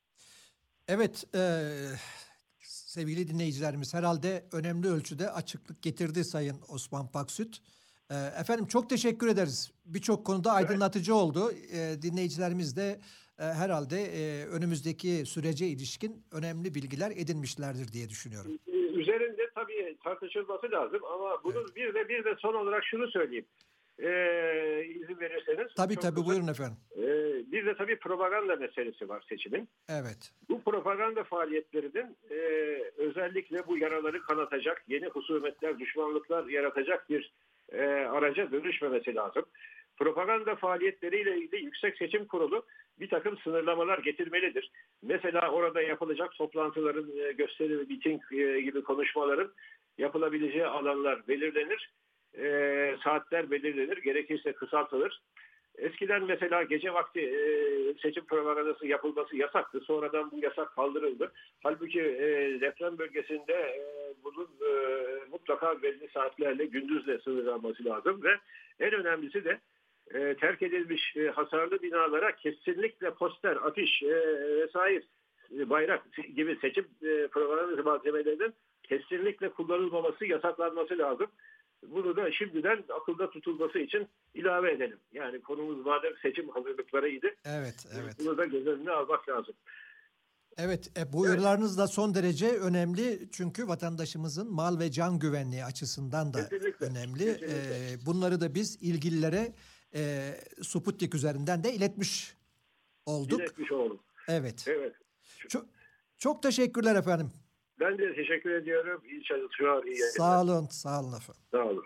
Evet, e, sevgili dinleyicilerimiz, herhalde önemli ölçüde açıklık getirdi Sayın Osman Paksüt. E, efendim çok teşekkür ederiz. Birçok konuda aydınlatıcı oldu. E, dinleyicilerimiz de e, herhalde e, önümüzdeki sürece ilişkin önemli bilgiler edinmişlerdir diye düşünüyorum. Üzerinde tabii tartışılması lazım ama bunun evet. bir de bir de son olarak şunu söyleyeyim. Ee, izin verirseniz. Tabii tabii kısa. Buyurun efendim. Ee, bir de tabii propaganda meselesi var seçimin. Evet. Bu propaganda faaliyetlerinin e, özellikle bu yaraları kanatacak, yeni husumetler, düşmanlıklar yaratacak bir e, araca dönüşmemesi lazım. Propaganda faaliyetleriyle ilgili Yüksek Seçim Kurulu bir takım sınırlamalar getirmelidir. Mesela orada yapılacak toplantıların, e, gösteri, miting e, gibi konuşmaların yapılabileceği alanlar belirlenir. E, saatler belirlenir, gerekirse kısaltılır. Eskiden mesela gece vakti e, seçim propagandası yapılması yasaktı. Sonradan bu yasak kaldırıldı. Halbuki e, deprem bölgesinde e, bunun e, mutlaka belli saatlerle, gündüzle sınırlanması lazım ve en önemlisi de e, terk edilmiş e, hasarlı binalara kesinlikle poster, afiş e, vesaire, e, bayrak gibi seçim e, propaganda malzemelerinin kesinlikle kullanılmaması, yasaklanması lazım. Bunu da şimdiden akılda tutulması için ilave edelim. Yani konumuz madem seçim hazırlıklarıydı. Evet, evet. Bunu da göz önüne almak lazım. Evet, e, bu uyarılarınız da son derece önemli. Çünkü vatandaşımızın mal ve can güvenliği açısından da Kesinlikle, önemli. kesinlikle. E, bunları da biz ilgililere e, Sputnik üzerinden de iletmiş olduk. İletmiş olalım. Evet. Evet. Çok, çok teşekkürler efendim. Ben de teşekkür ediyorum. İyi çalışmalar, iyi yayınlar. Sağ olun, sağ olun efendim. Sağ olun.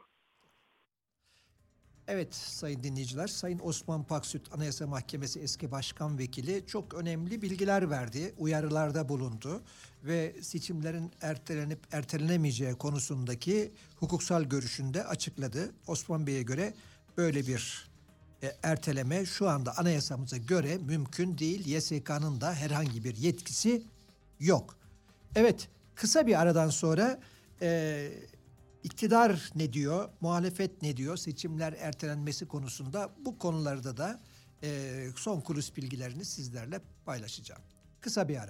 Evet sayın dinleyiciler, Sayın Osman Paksüt Anayasa Mahkemesi eski başkan vekili çok önemli bilgiler verdi, uyarılarda bulundu ve seçimlerin ertelenip ertelenemeyeceği konusundaki hukuksal görüşünü de açıkladı. Osman Bey'e göre böyle bir e, erteleme şu anda anayasamıza göre mümkün değil. Y S K'nın da herhangi bir yetkisi yok. Evet, kısa bir aradan sonra e, İktidar ne diyor, muhalefet ne diyor, seçimler ertelenmesi konusunda bu konularda da e, son kulis bilgilerini sizlerle paylaşacağım. Kısa bir ara.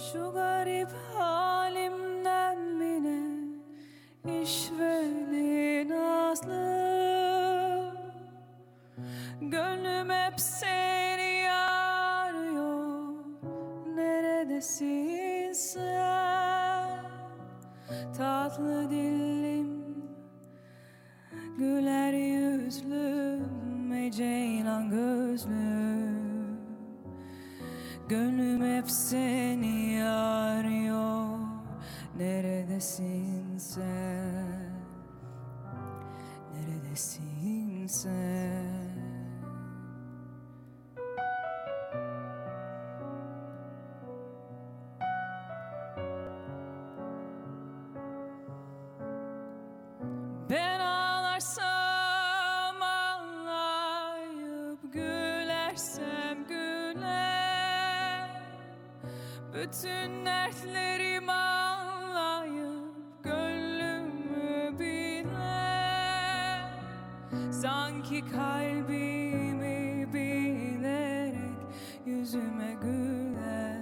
Şu garip halimden mi ne işveli nazlı, gönlüm hep seni arıyor. Neredesin sen? Tatlı dillim, güler yüzlüm, ey ceylan gözlüm. Gönlüm hep seni arıyor. Neredesin sen? Neredesin sen? Ben ağlarsam ağlayıp gülersem güler, bütün dertlerim ağlayıp gönlümü biler. Sanki kalbimi bilerek yüzüme güler.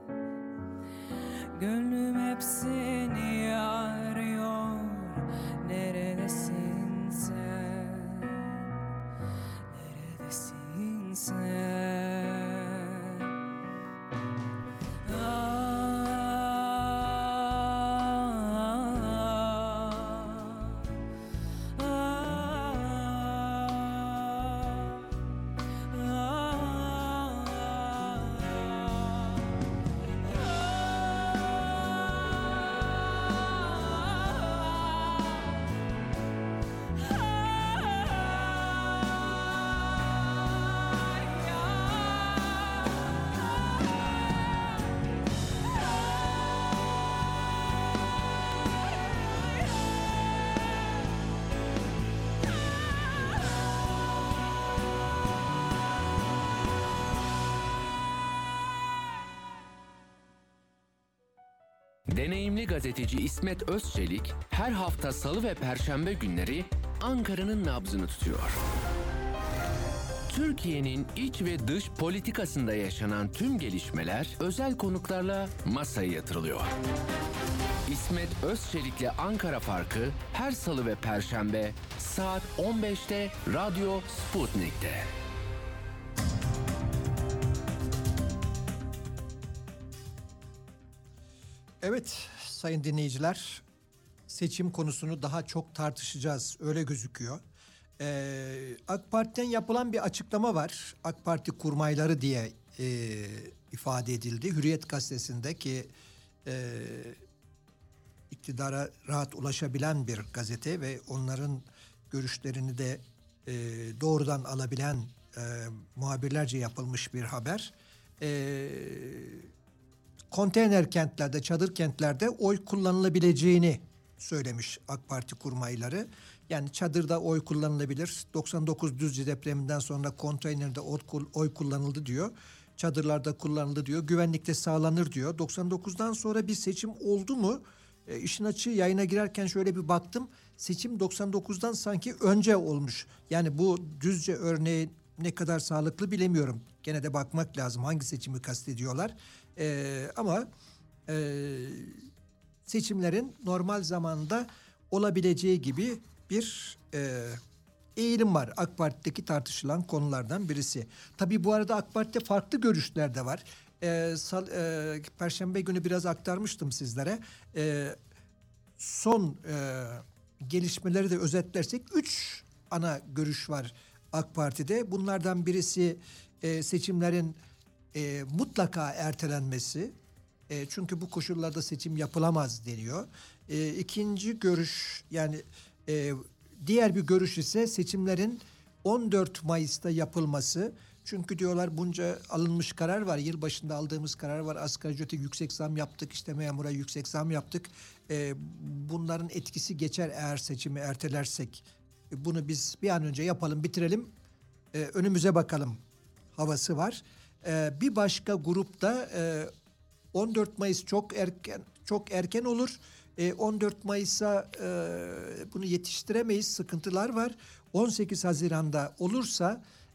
Gönlüm hep seni arıyor. Neredesin sen? Neredesin sen? Deneyimli gazeteci İsmet Özçelik her hafta Salı ve Perşembe günleri Ankara'nın nabzını tutuyor. Türkiye'nin iç ve dış politikasında yaşanan tüm gelişmeler özel konuklarla masaya yatırılıyor. İsmet Özçelik'le Ankara Farkı her Salı ve Perşembe saat on beşte Radyo Sputnik'te. Evet sayın dinleyiciler, seçim konusunu daha çok tartışacağız, öyle gözüküyor. Ee, AK Parti'den yapılan bir açıklama var. AK Parti kurmayları diye e, ifade edildi. Hürriyet gazetesinde ki e, iktidara rahat ulaşabilen bir gazete ve onların görüşlerini de e, doğrudan alabilen e, muhabirlerce yapılmış bir haber. E, konteyner kentlerde, çadır kentlerde oy kullanılabileceğini söylemiş AK Parti kurmayları. Yani çadırda oy kullanılabilir. doksan dokuz Düzce depreminden sonra konteynerde oy kullanıldı diyor. Çadırlarda kullanıldı diyor. Güvenlikte sağlanır diyor. doksan dokuzdan sonra bir seçim oldu mu? E, işin açığı yayına girerken şöyle bir baktım. Seçim doksan dokuzdan sanki önce olmuş. Yani bu Düzce örneği ne kadar sağlıklı bilemiyorum. Gene de bakmak lazım hangi seçimi kastediyorlar. E, ama e, seçimlerin normal zamanda olabileceği gibi bir e, eğilim var. AK Parti'deki tartışılan konulardan birisi. Tabii bu arada AK Parti'de farklı görüşler de var. E, sal, e, Perşembe günü biraz aktarmıştım sizlere. E, son e, gelişmeleri de özetlersek üç ana görüş var AK Parti'de. Bunlardan birisi e, seçimlerin e, mutlaka ertelenmesi. E, çünkü bu koşullarda seçim yapılamaz deniyor. E, ikinci görüş, yani e, diğer bir görüş ise seçimlerin on dört Mayıs'ta yapılması. Çünkü diyorlar bunca alınmış karar var. Yılbaşında aldığımız karar var. Asgari ücrete yüksek zam yaptık. İşte memura yüksek zam yaptık. E, bunların etkisi geçer eğer seçimi ertelersek. E, bunu biz bir an önce yapalım, bitirelim. E, önümüze bakalım havası var. E, bir başka grupta e, on dört Mayıs çok erken çok erken olur. E, on dört Mayıs'a e, bunu yetiştiremeyiz. Sıkıntılar var. on sekiz Haziran'da olursa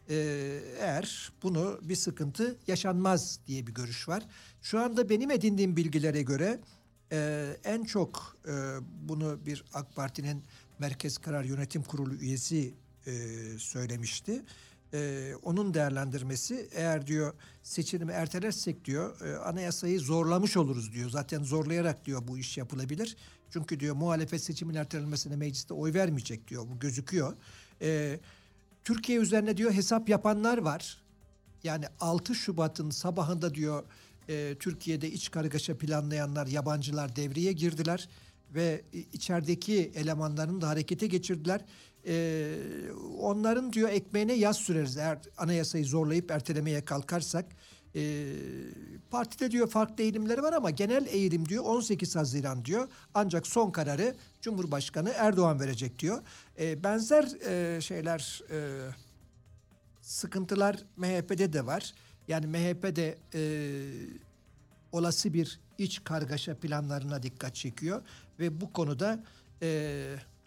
e, eğer bunu bir sıkıntı yaşanmaz diye bir görüş var. Şu anda benim edindiğim bilgilere göre e, en çok e, bunu bir AK Parti'nin Merkez Karar Yönetim Kurulu üyesi e, söylemişti. Ee, onun değerlendirmesi, eğer diyor seçimi ertelersek diyor e, anayasayı zorlamış oluruz diyor. Zaten zorlayarak diyor bu iş yapılabilir. Çünkü diyor muhalefet seçimin ertelenmesine mecliste oy vermeyecek diyor. Bu gözüküyor. Ee, Türkiye üzerine diyor hesap yapanlar var. Yani altı Şubat'ın sabahında diyor e, Türkiye'de iç kargaşa planlayanlar, yabancılar devreye girdiler ve içerideki elemanlarını da harekete geçirdiler. Ee, onların diyor ekmeğine yaz süreriz eğer anayasayı zorlayıp ertelemeye kalkarsak. Ee, partide diyor farklı eğilimleri var ama genel eğilim diyor on sekiz Haziran diyor. Ancak son kararı Cumhurbaşkanı Erdoğan verecek diyor. Ee, benzer e, şeyler, e, sıkıntılar M H P'de de var. Yani M H P'de e, olası bir iç kargaşa planlarına dikkat çekiyor ve bu konuda e,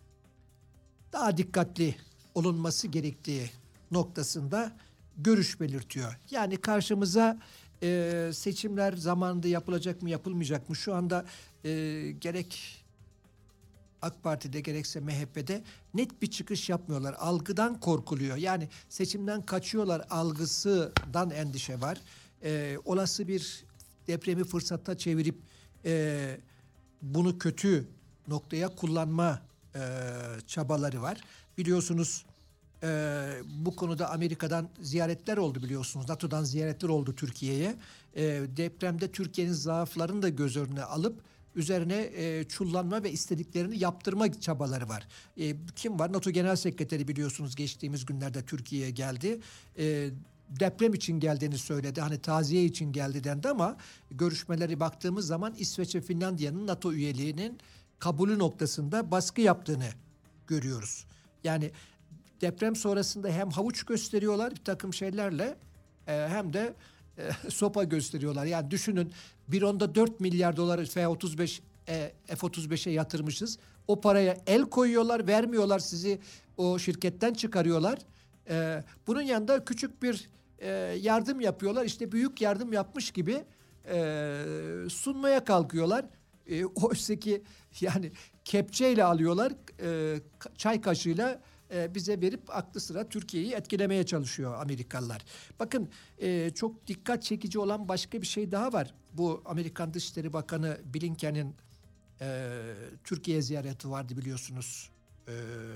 daha dikkatli olunması gerektiği noktasında görüş belirtiyor. Yani karşımıza e, seçimler zamanında yapılacak mı yapılmayacak mı? Şu anda e, gerek AK Parti'de gerekse M H P'de net bir çıkış yapmıyorlar. Algıdan korkuluyor. Yani seçimden kaçıyorlar algısından endişe var. E, olası bir depremi fırsata çevirip e, bunu kötü noktaya kullanma e, çabaları var. Biliyorsunuz e, bu konuda Amerika'dan ziyaretler oldu biliyorsunuz. NATO'dan ziyaretler oldu Türkiye'ye. E, depremde Türkiye'nin zaaflarını da göz önüne alıp üzerine e, çullanma ve istediklerini yaptırma çabaları var. E, kim var? NATO Genel Sekreteri biliyorsunuz geçtiğimiz günlerde Türkiye'ye geldi. E, deprem için geldiğini söyledi. Hani taziye için geldi dendi ama görüşmeleri baktığımız zaman İsveç ve Finlandiya'nın NATO üyeliğinin kabulü noktasında baskı yaptığını görüyoruz. Yani deprem sonrasında hem havuç gösteriyorlar bir takım şeylerle e, hem de e, sopa gösteriyorlar. Yani düşünün bir onda dört milyar dolar F otuz beş e, F otuz beşe yatırmışız. O paraya el koyuyorlar, vermiyorlar, sizi o şirketten çıkarıyorlar. E, bunun yanında küçük bir e, yardım yapıyorlar. İşte büyük yardım yapmış gibi e, sunmaya kalkıyorlar. E, oysa ki yani kepçeyle alıyorlar, e, çay kaşığıyla e, bize verip aklı sıra Türkiye'yi etkilemeye çalışıyor Amerikalılar. Bakın e, çok dikkat çekici olan başka bir şey daha var. Bu Amerikan Dışişleri Bakanı Blinken'in e, Türkiye ziyareti vardı biliyorsunuz e,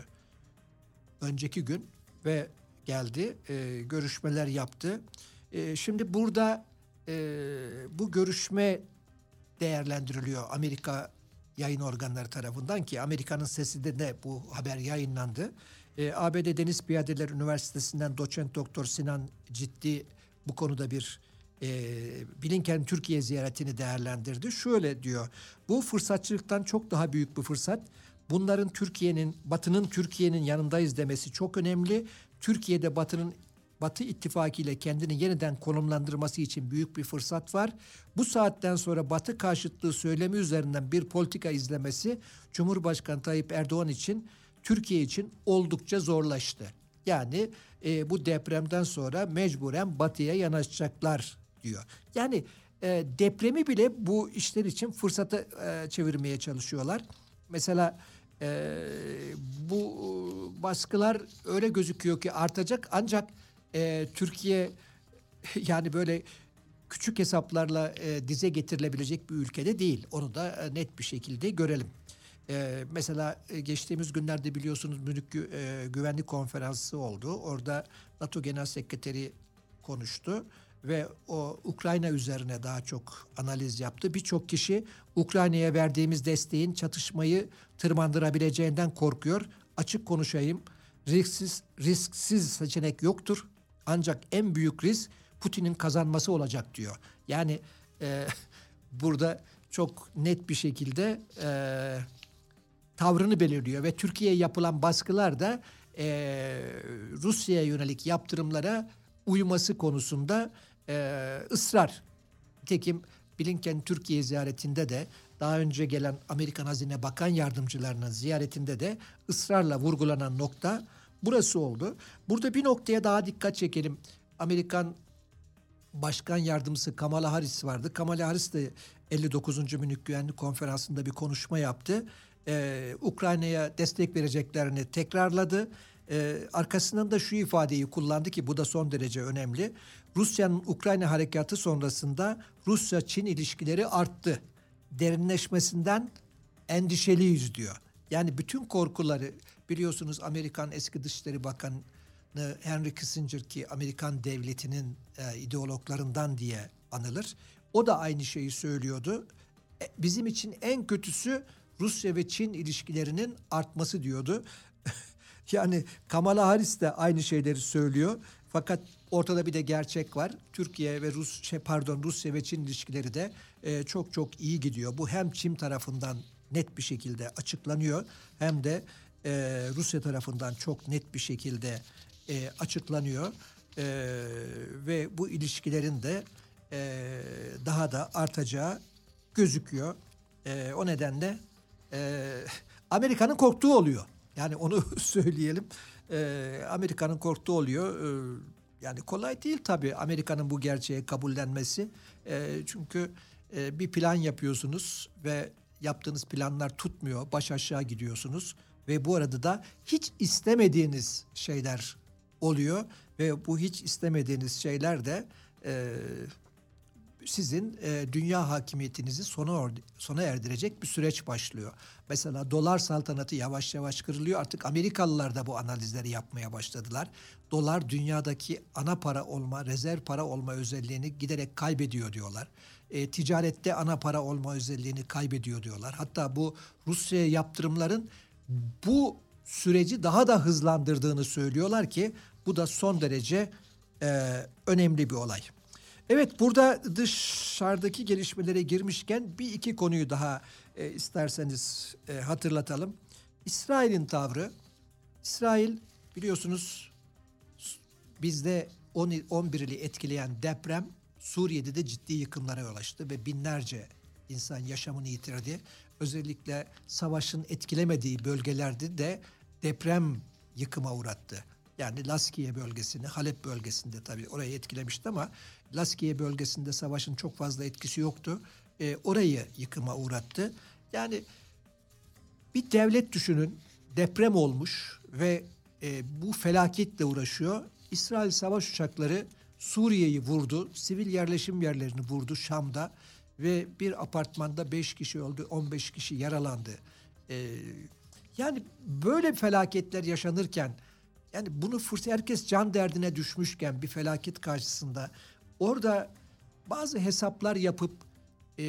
önceki gün ve geldi, e, görüşmeler yaptı. E, şimdi burada e, bu görüşme değerlendiriliyor Amerika yayın organları tarafından ki Amerika'nın sesinde de bu haber yayınlandı. E, A B D Deniz Piyadeleri Üniversitesi'nden doçent doktor Sinan Ciddi bu konuda bir e, Blinken Türkiye ziyaretini değerlendirdi. Şöyle diyor, bu fırsatçılıktan çok daha büyük bir fırsat. Bunların Türkiye'nin, Batı'nın Türkiye'nin yanındayız demesi çok önemli. Türkiye'de Batı'nın Batı İttifakı ile kendini yeniden konumlandırması için büyük bir fırsat var. Bu saatten sonra Batı karşıtlığı söylemi üzerinden bir politika izlemesi Cumhurbaşkanı Tayyip Erdoğan için, Türkiye için oldukça zorlaştı. Yani e, bu depremden sonra mecburen Batı'ya yanaşacaklar diyor. Yani e, depremi bile bu işler için fırsata e, çevirmeye çalışıyorlar. Mesela e, bu baskılar öyle gözüküyor ki artacak ancak e, Türkiye yani böyle küçük hesaplarla e, dize getirilebilecek bir ülkede değil. Onu da e, net bir şekilde görelim. E, mesela e, geçtiğimiz günlerde biliyorsunuz Münih Gü- e, Güvenlik Konferansı oldu. Orada NATO Genel Sekreteri konuştu ve o Ukrayna üzerine daha çok analiz yaptı. Birçok kişi Ukrayna'ya verdiğimiz desteğin çatışmayı tırmandırabileceğinden korkuyor. Açık konuşayım, risksiz, risksiz seçenek yoktur. Ancak en büyük risk Putin'in kazanması olacak diyor. Yani e, burada çok net bir şekilde e, tavrını belirliyor ve Türkiye'ye yapılan baskılar da e, Rusya'ya yönelik yaptırımlara uyması konusunda e, ısrar. Nitekim Blinken Türkiye ziyaretinde de daha önce gelen Amerikan Hazine Bakan Yardımcılarının ziyaretinde de ısrarla vurgulanan nokta burası oldu. Burada bir noktaya daha dikkat çekelim. Amerikan Başkan Yardımcısı Kamala Harris vardı. Kamala Harris de elli dokuzuncu Münih Güvenlik Konferansı'nda bir konuşma yaptı. Ee, Ukrayna'ya destek vereceklerini tekrarladı. Ee, arkasından da şu ifadeyi kullandı ki bu da son derece önemli. Rusya'nın Ukrayna harekatı sonrasında Rusya-Çin ilişkileri arttı. Derinleşmesinden endişeliyiz diyor. Yani bütün korkuları, biliyorsunuz Amerikan eski Dışişleri Bakanı Henry Kissinger ki Amerikan devletinin e, ideologlarından diye anılır. O da aynı şeyi söylüyordu. E, bizim için en kötüsü Rusya ve Çin ilişkilerinin artması diyordu. Yani Kamala Harris de aynı şeyleri söylüyor. Fakat ortada bir de gerçek var. Türkiye ve Rus şey pardon Rusya ve Çin ilişkileri de e, çok çok iyi gidiyor. Bu hem Çin tarafından net bir şekilde açıklanıyor hem de e, Rusya tarafından çok net bir şekilde e, açıklanıyor. E, ve bu ilişkilerin de e, daha da artacağı gözüküyor. E, o nedenle e, Amerika'nın korktuğu oluyor. Yani onu söyleyelim. Ee, Amerika'nın korktuğu oluyor. Ee, yani kolay değil tabii Amerika'nın bu gerçeğe kabullenmesi. Ee, çünkü e, bir plan yapıyorsunuz ve yaptığınız planlar tutmuyor. Baş aşağı gidiyorsunuz. Ve bu arada da hiç istemediğiniz şeyler oluyor. Ve bu hiç istemediğiniz şeyler de e, sizin e, dünya hakimiyetinizi sona, sona erdirecek bir süreç başlıyor. Mesela dolar saltanatı yavaş yavaş kırılıyor. Artık Amerikalılar da bu analizleri yapmaya başladılar. Dolar dünyadaki ana para olma, rezerv para olma özelliğini giderek kaybediyor diyorlar. E, ticarette ana para olma özelliğini kaybediyor diyorlar. Hatta bu Rusya'ya yaptırımların bu süreci daha da hızlandırdığını söylüyorlar ki bu da son derece e, önemli bir olay. Evet, burada dışarıdaki gelişmelere girmişken bir iki konuyu daha e, isterseniz e, hatırlatalım. İsrail'in tavrı. İsrail biliyorsunuz bizde on bir ili etkileyen deprem Suriye'de de ciddi yıkımlara yol açtı ve binlerce insan yaşamını yitirdi. Özellikle savaşın etkilemediği bölgelerde de deprem yıkıma uğrattı. Yani Laskiye bölgesini, Halep bölgesinde tabii orayı etkilemişti ama Laskiye bölgesinde savaşın çok fazla etkisi yoktu. E, orayı yıkıma uğrattı. Yani bir devlet düşünün, deprem olmuş ve e, bu felaketle uğraşıyor. İsrail savaş uçakları Suriye'yi vurdu, sivil yerleşim yerlerini vurdu Şam'da ve bir apartmanda beş kişi öldü, on beş kişi yaralandı. E, yani böyle felaketler yaşanırken, yani bunu fırsat, herkes can derdine düşmüşken bir felaket karşısında orada bazı hesaplar yapıp e,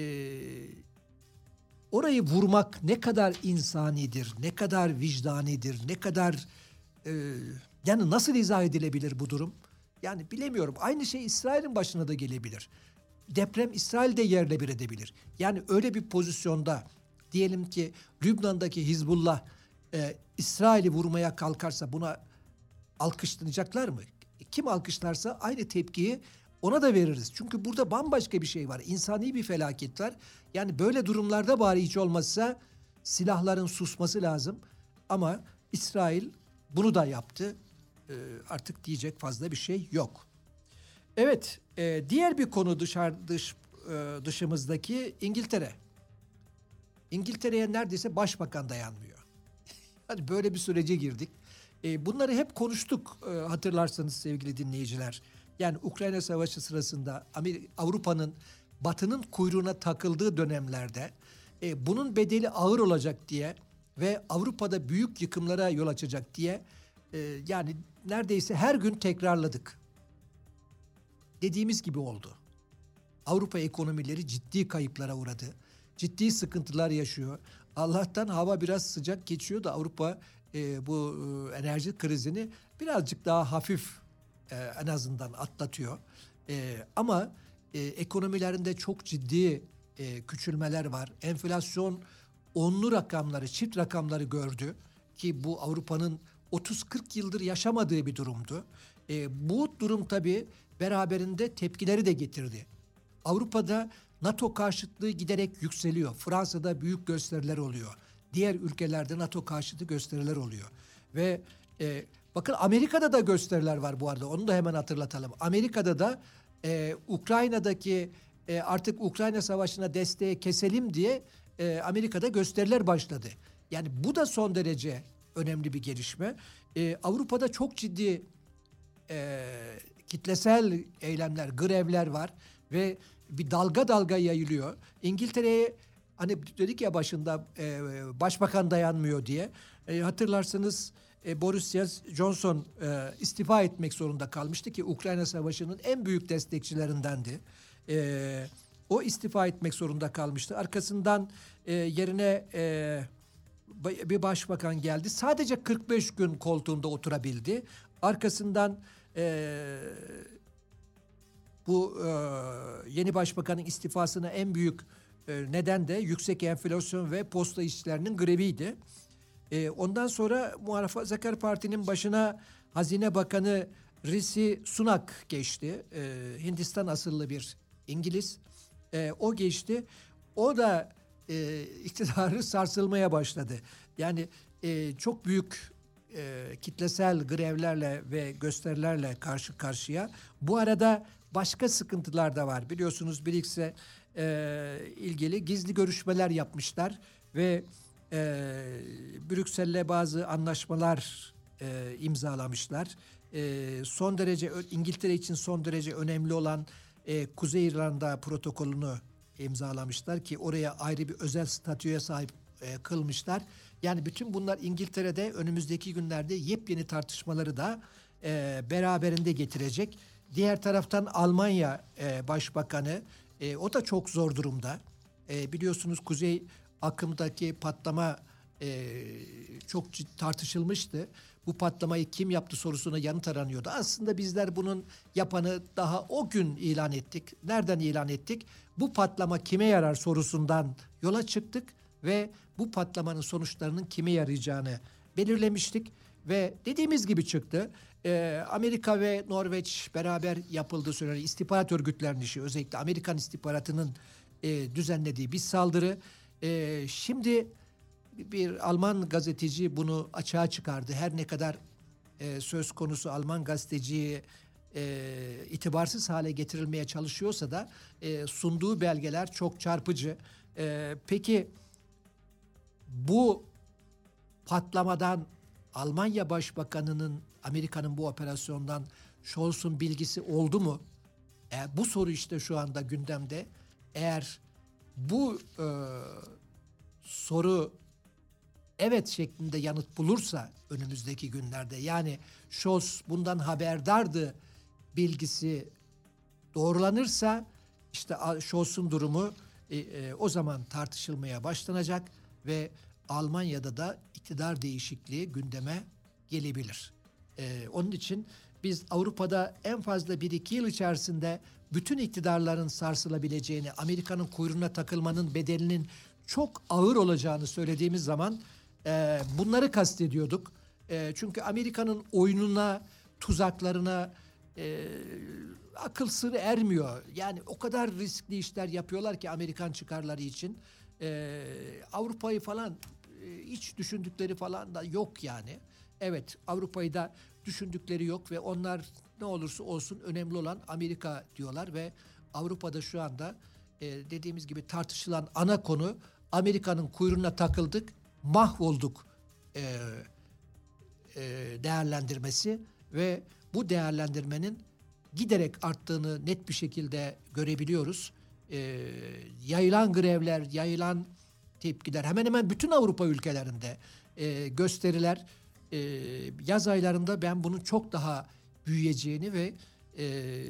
orayı vurmak ne kadar insanidir, ne kadar vicdanidir, ne kadar e, yani nasıl izah edilebilir bu durum? Yani bilemiyorum. Aynı şey İsrail'in başına da gelebilir. Deprem İsrail'de yerle bir edebilir. Yani öyle bir pozisyonda diyelim ki Lübnan'daki Hizbullah e, İsrail'i vurmaya kalkarsa buna alkışlanacaklar mı? Kim alkışlarsa aynı tepkiyi ona da veririz. Çünkü burada bambaşka bir şey var. İnsani bir felaket var. Yani böyle durumlarda bari hiç olmazsa silahların susması lazım. Ama İsrail bunu da yaptı. Ee, artık diyecek fazla bir şey yok. Evet, e, diğer bir konu dışarı dış e, dışımızdaki İngiltere. İngiltere'ye neredeyse başbakan dayanmıyor. Hani böyle bir sürece girdik. E, bunları hep konuştuk e, hatırlarsanız sevgili dinleyiciler. Yani Ukrayna Savaşı sırasında Avrupa'nın, Batı'nın kuyruğuna takıldığı dönemlerde e, bunun bedeli ağır olacak diye ve Avrupa'da büyük yıkımlara yol açacak diye e, yani neredeyse her gün tekrarladık. Dediğimiz gibi oldu. Avrupa ekonomileri ciddi kayıplara uğradı. Ciddi sıkıntılar yaşıyor. Allah'tan hava biraz sıcak geçiyor da Avrupa e, bu e, enerji krizini birazcık daha hafif e, en azından atlatıyor. E, ama e, ekonomilerinde çok ciddi e, küçülmeler var. Enflasyon onlu rakamları, çift rakamları gördü ki bu Avrupa'nın otuz kırk yıldır yaşamadığı bir durumdu. E, bu durum tabii beraberinde tepkileri de getirdi. Avrupa'da NATO karşıtlığı giderek yükseliyor. Fransa'da büyük gösteriler oluyor. Diğer ülkelerde NATO karşıtı gösteriler oluyor. Ve e, Bakın Amerika'da da gösteriler var bu arada. Onu da hemen hatırlatalım. Amerika'da da e, Ukrayna'daki e, artık Ukrayna Savaşı'na desteği keselim diye e, Amerika'da gösteriler başladı. Yani bu da son derece önemli bir gelişme. E, Avrupa'da çok ciddi e, kitlesel eylemler, grevler var ve bir dalga dalga yayılıyor. İngiltere'ye hani dedik ya başında e, başbakan dayanmıyor diye. E, hatırlarsanız e, Boris Johnson e, istifa etmek zorunda kalmıştı ki Ukrayna Savaşı'nın en büyük destekçilerindendi. E, o istifa etmek zorunda kalmıştı. Arkasından e, yerine e, bir başbakan geldi. Sadece kırk beş gün koltuğunda oturabildi. Arkasından e, bu e, yeni başbakanın istifasına en büyük e, neden de yüksek enflasyon ve posta işçilerinin greviydi. E, ondan sonra Muhafazakar Parti'nin başına Hazine Bakanı Rishi Sunak geçti. E, Hindistan asıllı bir İngiliz. E, o geçti. O da e, iktidarı sarsılmaya başladı. Yani e, çok büyük e, kitlesel grevlerle ve gösterilerle karşı karşıya. Bu arada başka sıkıntılar da var. Biliyorsunuz B R I C S'e e, ilgili gizli görüşmeler yapmışlar ve e, Brüksel'le bazı anlaşmalar e, imzalamışlar. E, son derece İngiltere için son derece önemli olan e, Kuzey İrlanda protokolünü imzalamışlar ki oraya ayrı bir özel statüye sahip e, kılmışlar. Yani bütün bunlar İngiltere'de önümüzdeki günlerde yepyeni tartışmaları da e, beraberinde getirecek. Diğer taraftan Almanya e, Başbakanı e, o da çok zor durumda. E, biliyorsunuz Kuzey akımdaki patlama e, çok ciddi tartışılmıştı. Bu patlamayı kim yaptı sorusuna yanıt aranıyordu. Aslında bizler bunun yapanı daha o gün ilan ettik. Nereden ilan ettik? Bu patlama kime yarar sorusundan yola çıktık ve bu patlamanın sonuçlarının kime yarayacağını belirlemiştik ve dediğimiz gibi çıktı. Ee, Amerika ve Norveç beraber yapıldığı süreli istihbarat örgütlerinin işi, özellikle Amerikan istihbaratının e, düzenlediği bir saldırı. E, şimdi bir Alman gazeteci bunu açığa çıkardı. Her ne kadar e, söz konusu Alman gazeteciyi e, itibarsız hale getirilmeye çalışıyorsa da e, sunduğu belgeler çok çarpıcı. E, peki bu patlamadan Almanya Başbakanı'nın Amerika'nın bu operasyondan Scholz'un bilgisi oldu mu? E, bu soru işte şu anda gündemde. Eğer bu e, soru evet şeklinde yanıt bulursa önümüzdeki günlerde, yani Scholz bundan haberdardı bilgisi doğrulanırsa işte Scholz'un durumu e, e, o zaman tartışılmaya başlanacak ve Almanya'da da iktidar değişikliği gündeme gelebilir. E, onun için biz Avrupa'da en fazla bir iki yıl içerisinde bütün iktidarların sarsılabileceğini, Amerika'nın kuyruğuna takılmanın bedelinin çok ağır olacağını söylediğimiz zaman e, bunları kastediyorduk. E, çünkü Amerika'nın oyununa, tuzaklarına e, akıl sırrı ermiyor. Yani o kadar riskli işler yapıyorlar ki Amerikan çıkarları için. E, Avrupa'yı falan e, hiç düşündükleri falan da yok yani. Evet, Avrupa'yı da düşündükleri yok ve onlar ne olursa olsun önemli olan Amerika diyorlar ve Avrupa'da şu anda e, dediğimiz gibi tartışılan ana konu Amerika'nın kuyruğuna takıldık, mahvolduk e, e, değerlendirmesi ve bu değerlendirmenin giderek arttığını net bir şekilde görebiliyoruz. E, yayılan grevler, yayılan tepkiler hemen hemen bütün Avrupa ülkelerinde e, gösteriler. e, yaz aylarında ben bunun çok daha büyüyeceğini ve e,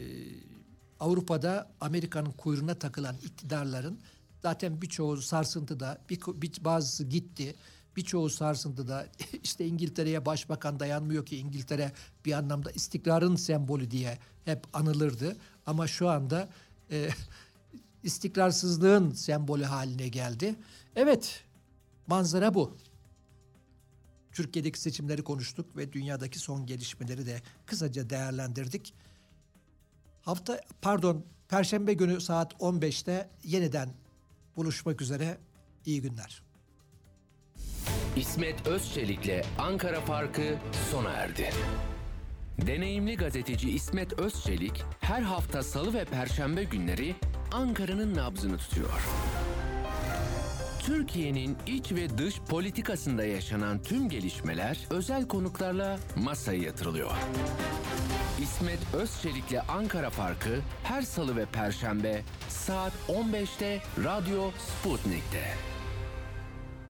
Avrupa'da Amerika'nın kuyruğuna takılan iktidarların zaten birçoğu sarsıntıda, bir, bir, bazısı gitti, birçoğu sarsıntıda. İşte İngiltere'ye başbakan dayanmıyor ki İngiltere bir anlamda istikrarın sembolü diye hep anılırdı. Ama şu anda e, istikrarsızlığın sembolü haline geldi. Evet, manzara bu. Türkiye'deki seçimleri konuştuk ve dünyadaki son gelişmeleri de kısaca değerlendirdik. Hafta, pardon, Perşembe günü saat on beşte yeniden buluşmak üzere. İyi günler. İsmet Özçelik'le Ankara Farkı sona erdi. Deneyimli gazeteci İsmet Özçelik her hafta Salı ve Perşembe günleri Ankara'nın nabzını tutuyor. Türkiye'nin iç ve dış politikasında yaşanan tüm gelişmeler özel konuklarla masaya yatırılıyor. İsmet Özçelik'le Ankara Farkı her Salı ve Perşembe saat on beşte Radyo Sputnik'te.